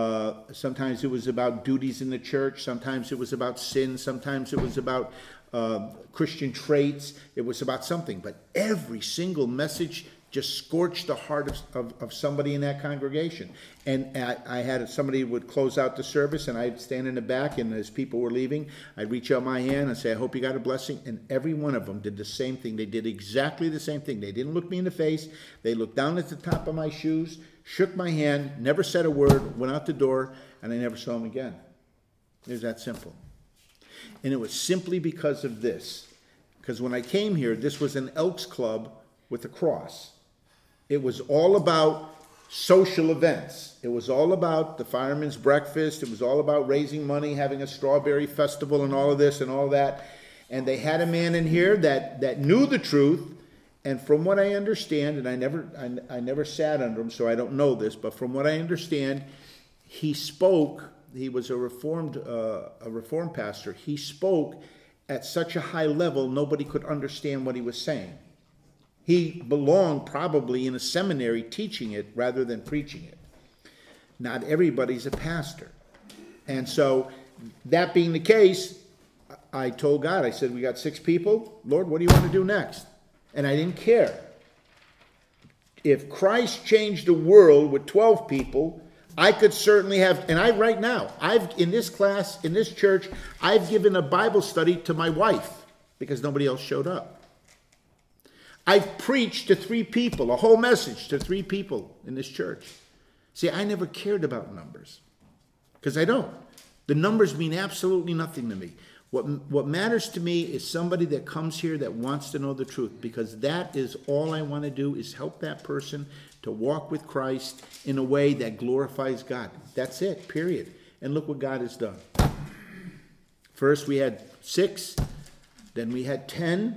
duties in the church. Sometimes it was about sin. Sometimes it was about Christian traits. It was about something. But every single message just scorched the heart of somebody in that congregation. And I had somebody would close out the service, and I'd stand in the back, and as people were leaving, I'd reach out my hand and say, I hope you got a blessing. And every one of them did the same thing. They did exactly the same thing. They didn't look me in the face. They looked down at the top of my shoes, shook my hand, never said a word, went out the door, and I never saw them again. It was that simple. And it was simply because of this. Because when I came here, this was an Elks Club with a cross. It was all about social events. It was all about the fireman's breakfast. It was all about raising money, having a strawberry festival and all of this and all that. And they had a man in here that knew the truth. And from what I understand, and I never sat under him, so I don't know this, but from what I understand, he spoke. He was a reformed pastor. He spoke at such a high level, nobody could understand what he was saying. He belonged probably in a seminary teaching it rather than preaching it. Not everybody's a pastor. And so, that being the case, I told God, I said, we got 6 people. Lord, what do you want to do next? And I didn't care. If Christ changed the world with 12 people, I could certainly have, and right now, in this class, in this church, I've given a Bible study to my wife because nobody else showed up. I've preached to 3 people, a whole message to 3 people in this church. See, I never cared about numbers because I don't. The numbers mean absolutely nothing to me. What matters to me is somebody that comes here that wants to know the truth, because that is all I want to do, is help that person to walk with Christ in a way that glorifies God. That's it, period. And look what God has done. First we had 6, then we had 10,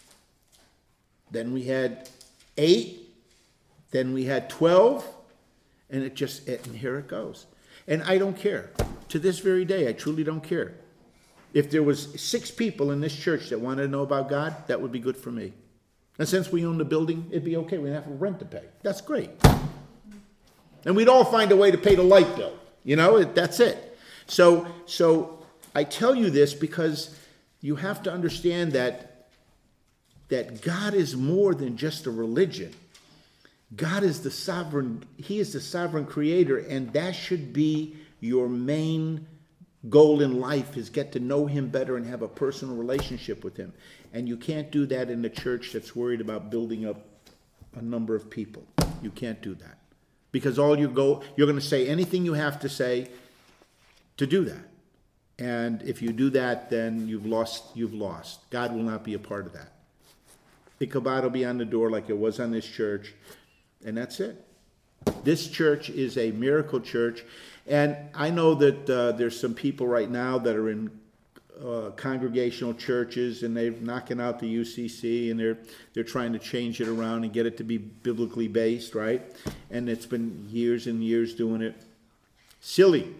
then we had 8, then we had 12, and and here it goes. And I don't care. To this very day, I truly don't care. If there was 6 people in this church that wanted to know about God, that would be good for me. And since we own the building, it'd be okay. We'd have rent to pay. That's great. And we'd all find a way to pay the light bill. You know, that's it. So I tell you this because you have to understand that God is more than just a religion. God is the sovereign. He is the sovereign creator, and that should be your main goal in life, is get to know him better and have a personal relationship with him. And you can't do that in a church that's worried about building up a number of people. You can't do that. Because you're going to say anything you have to say to do that. And if you do that, then you've lost. God will not be a part of that. Ichabod will be on the door like it was on this church. And that's it. This church is a miracle church. And I know that there's some people right now that are in congregational churches, and they're knocking out the UCC, and they're trying to change it around and get it to be biblically based, right? And it's been years and years doing it. Silly.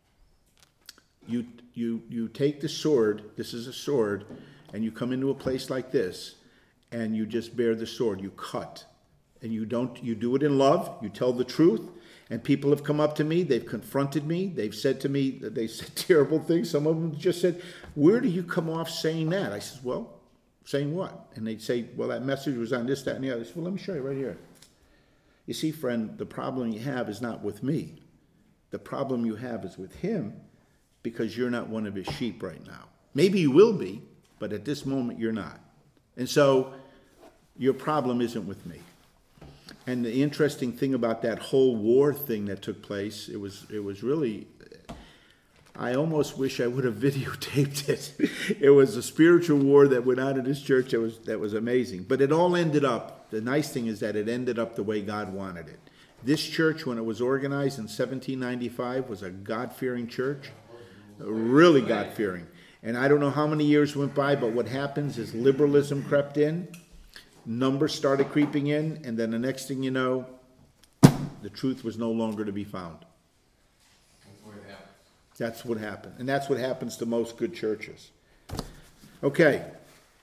You take the sword, this is a sword, and you come into a place like this, and you just bear the sword, you cut. And you do it in love, you tell the truth. And people have come up to me, they've confronted me, they've said to me, they said terrible things. Some of them just said, where do you come off saying that? I said, well, saying what? And they'd say, well, that message was on this, that, and the other. I said, well, let me show you right here. You see, friend, the problem you have is not with me. The problem you have is with him, because you're not one of his sheep right now. Maybe you will be, but at this moment you're not. And so your problem isn't with me. And the interesting thing about that whole war thing that took place, it was really, I almost wish I would have videotaped it. It was a spiritual war that went on in this church that was amazing. But it all ended up, the nice thing is that it ended up the way God wanted it. This church, when it was organized in 1795, was a God-fearing church, really God-fearing. And I don't know how many years went by, but what happens is liberalism crept in. Numbers started creeping in, and then the next thing you know, the truth was no longer to be found. That's what happened. That's what happened. And that's what happens to most good churches. Okay.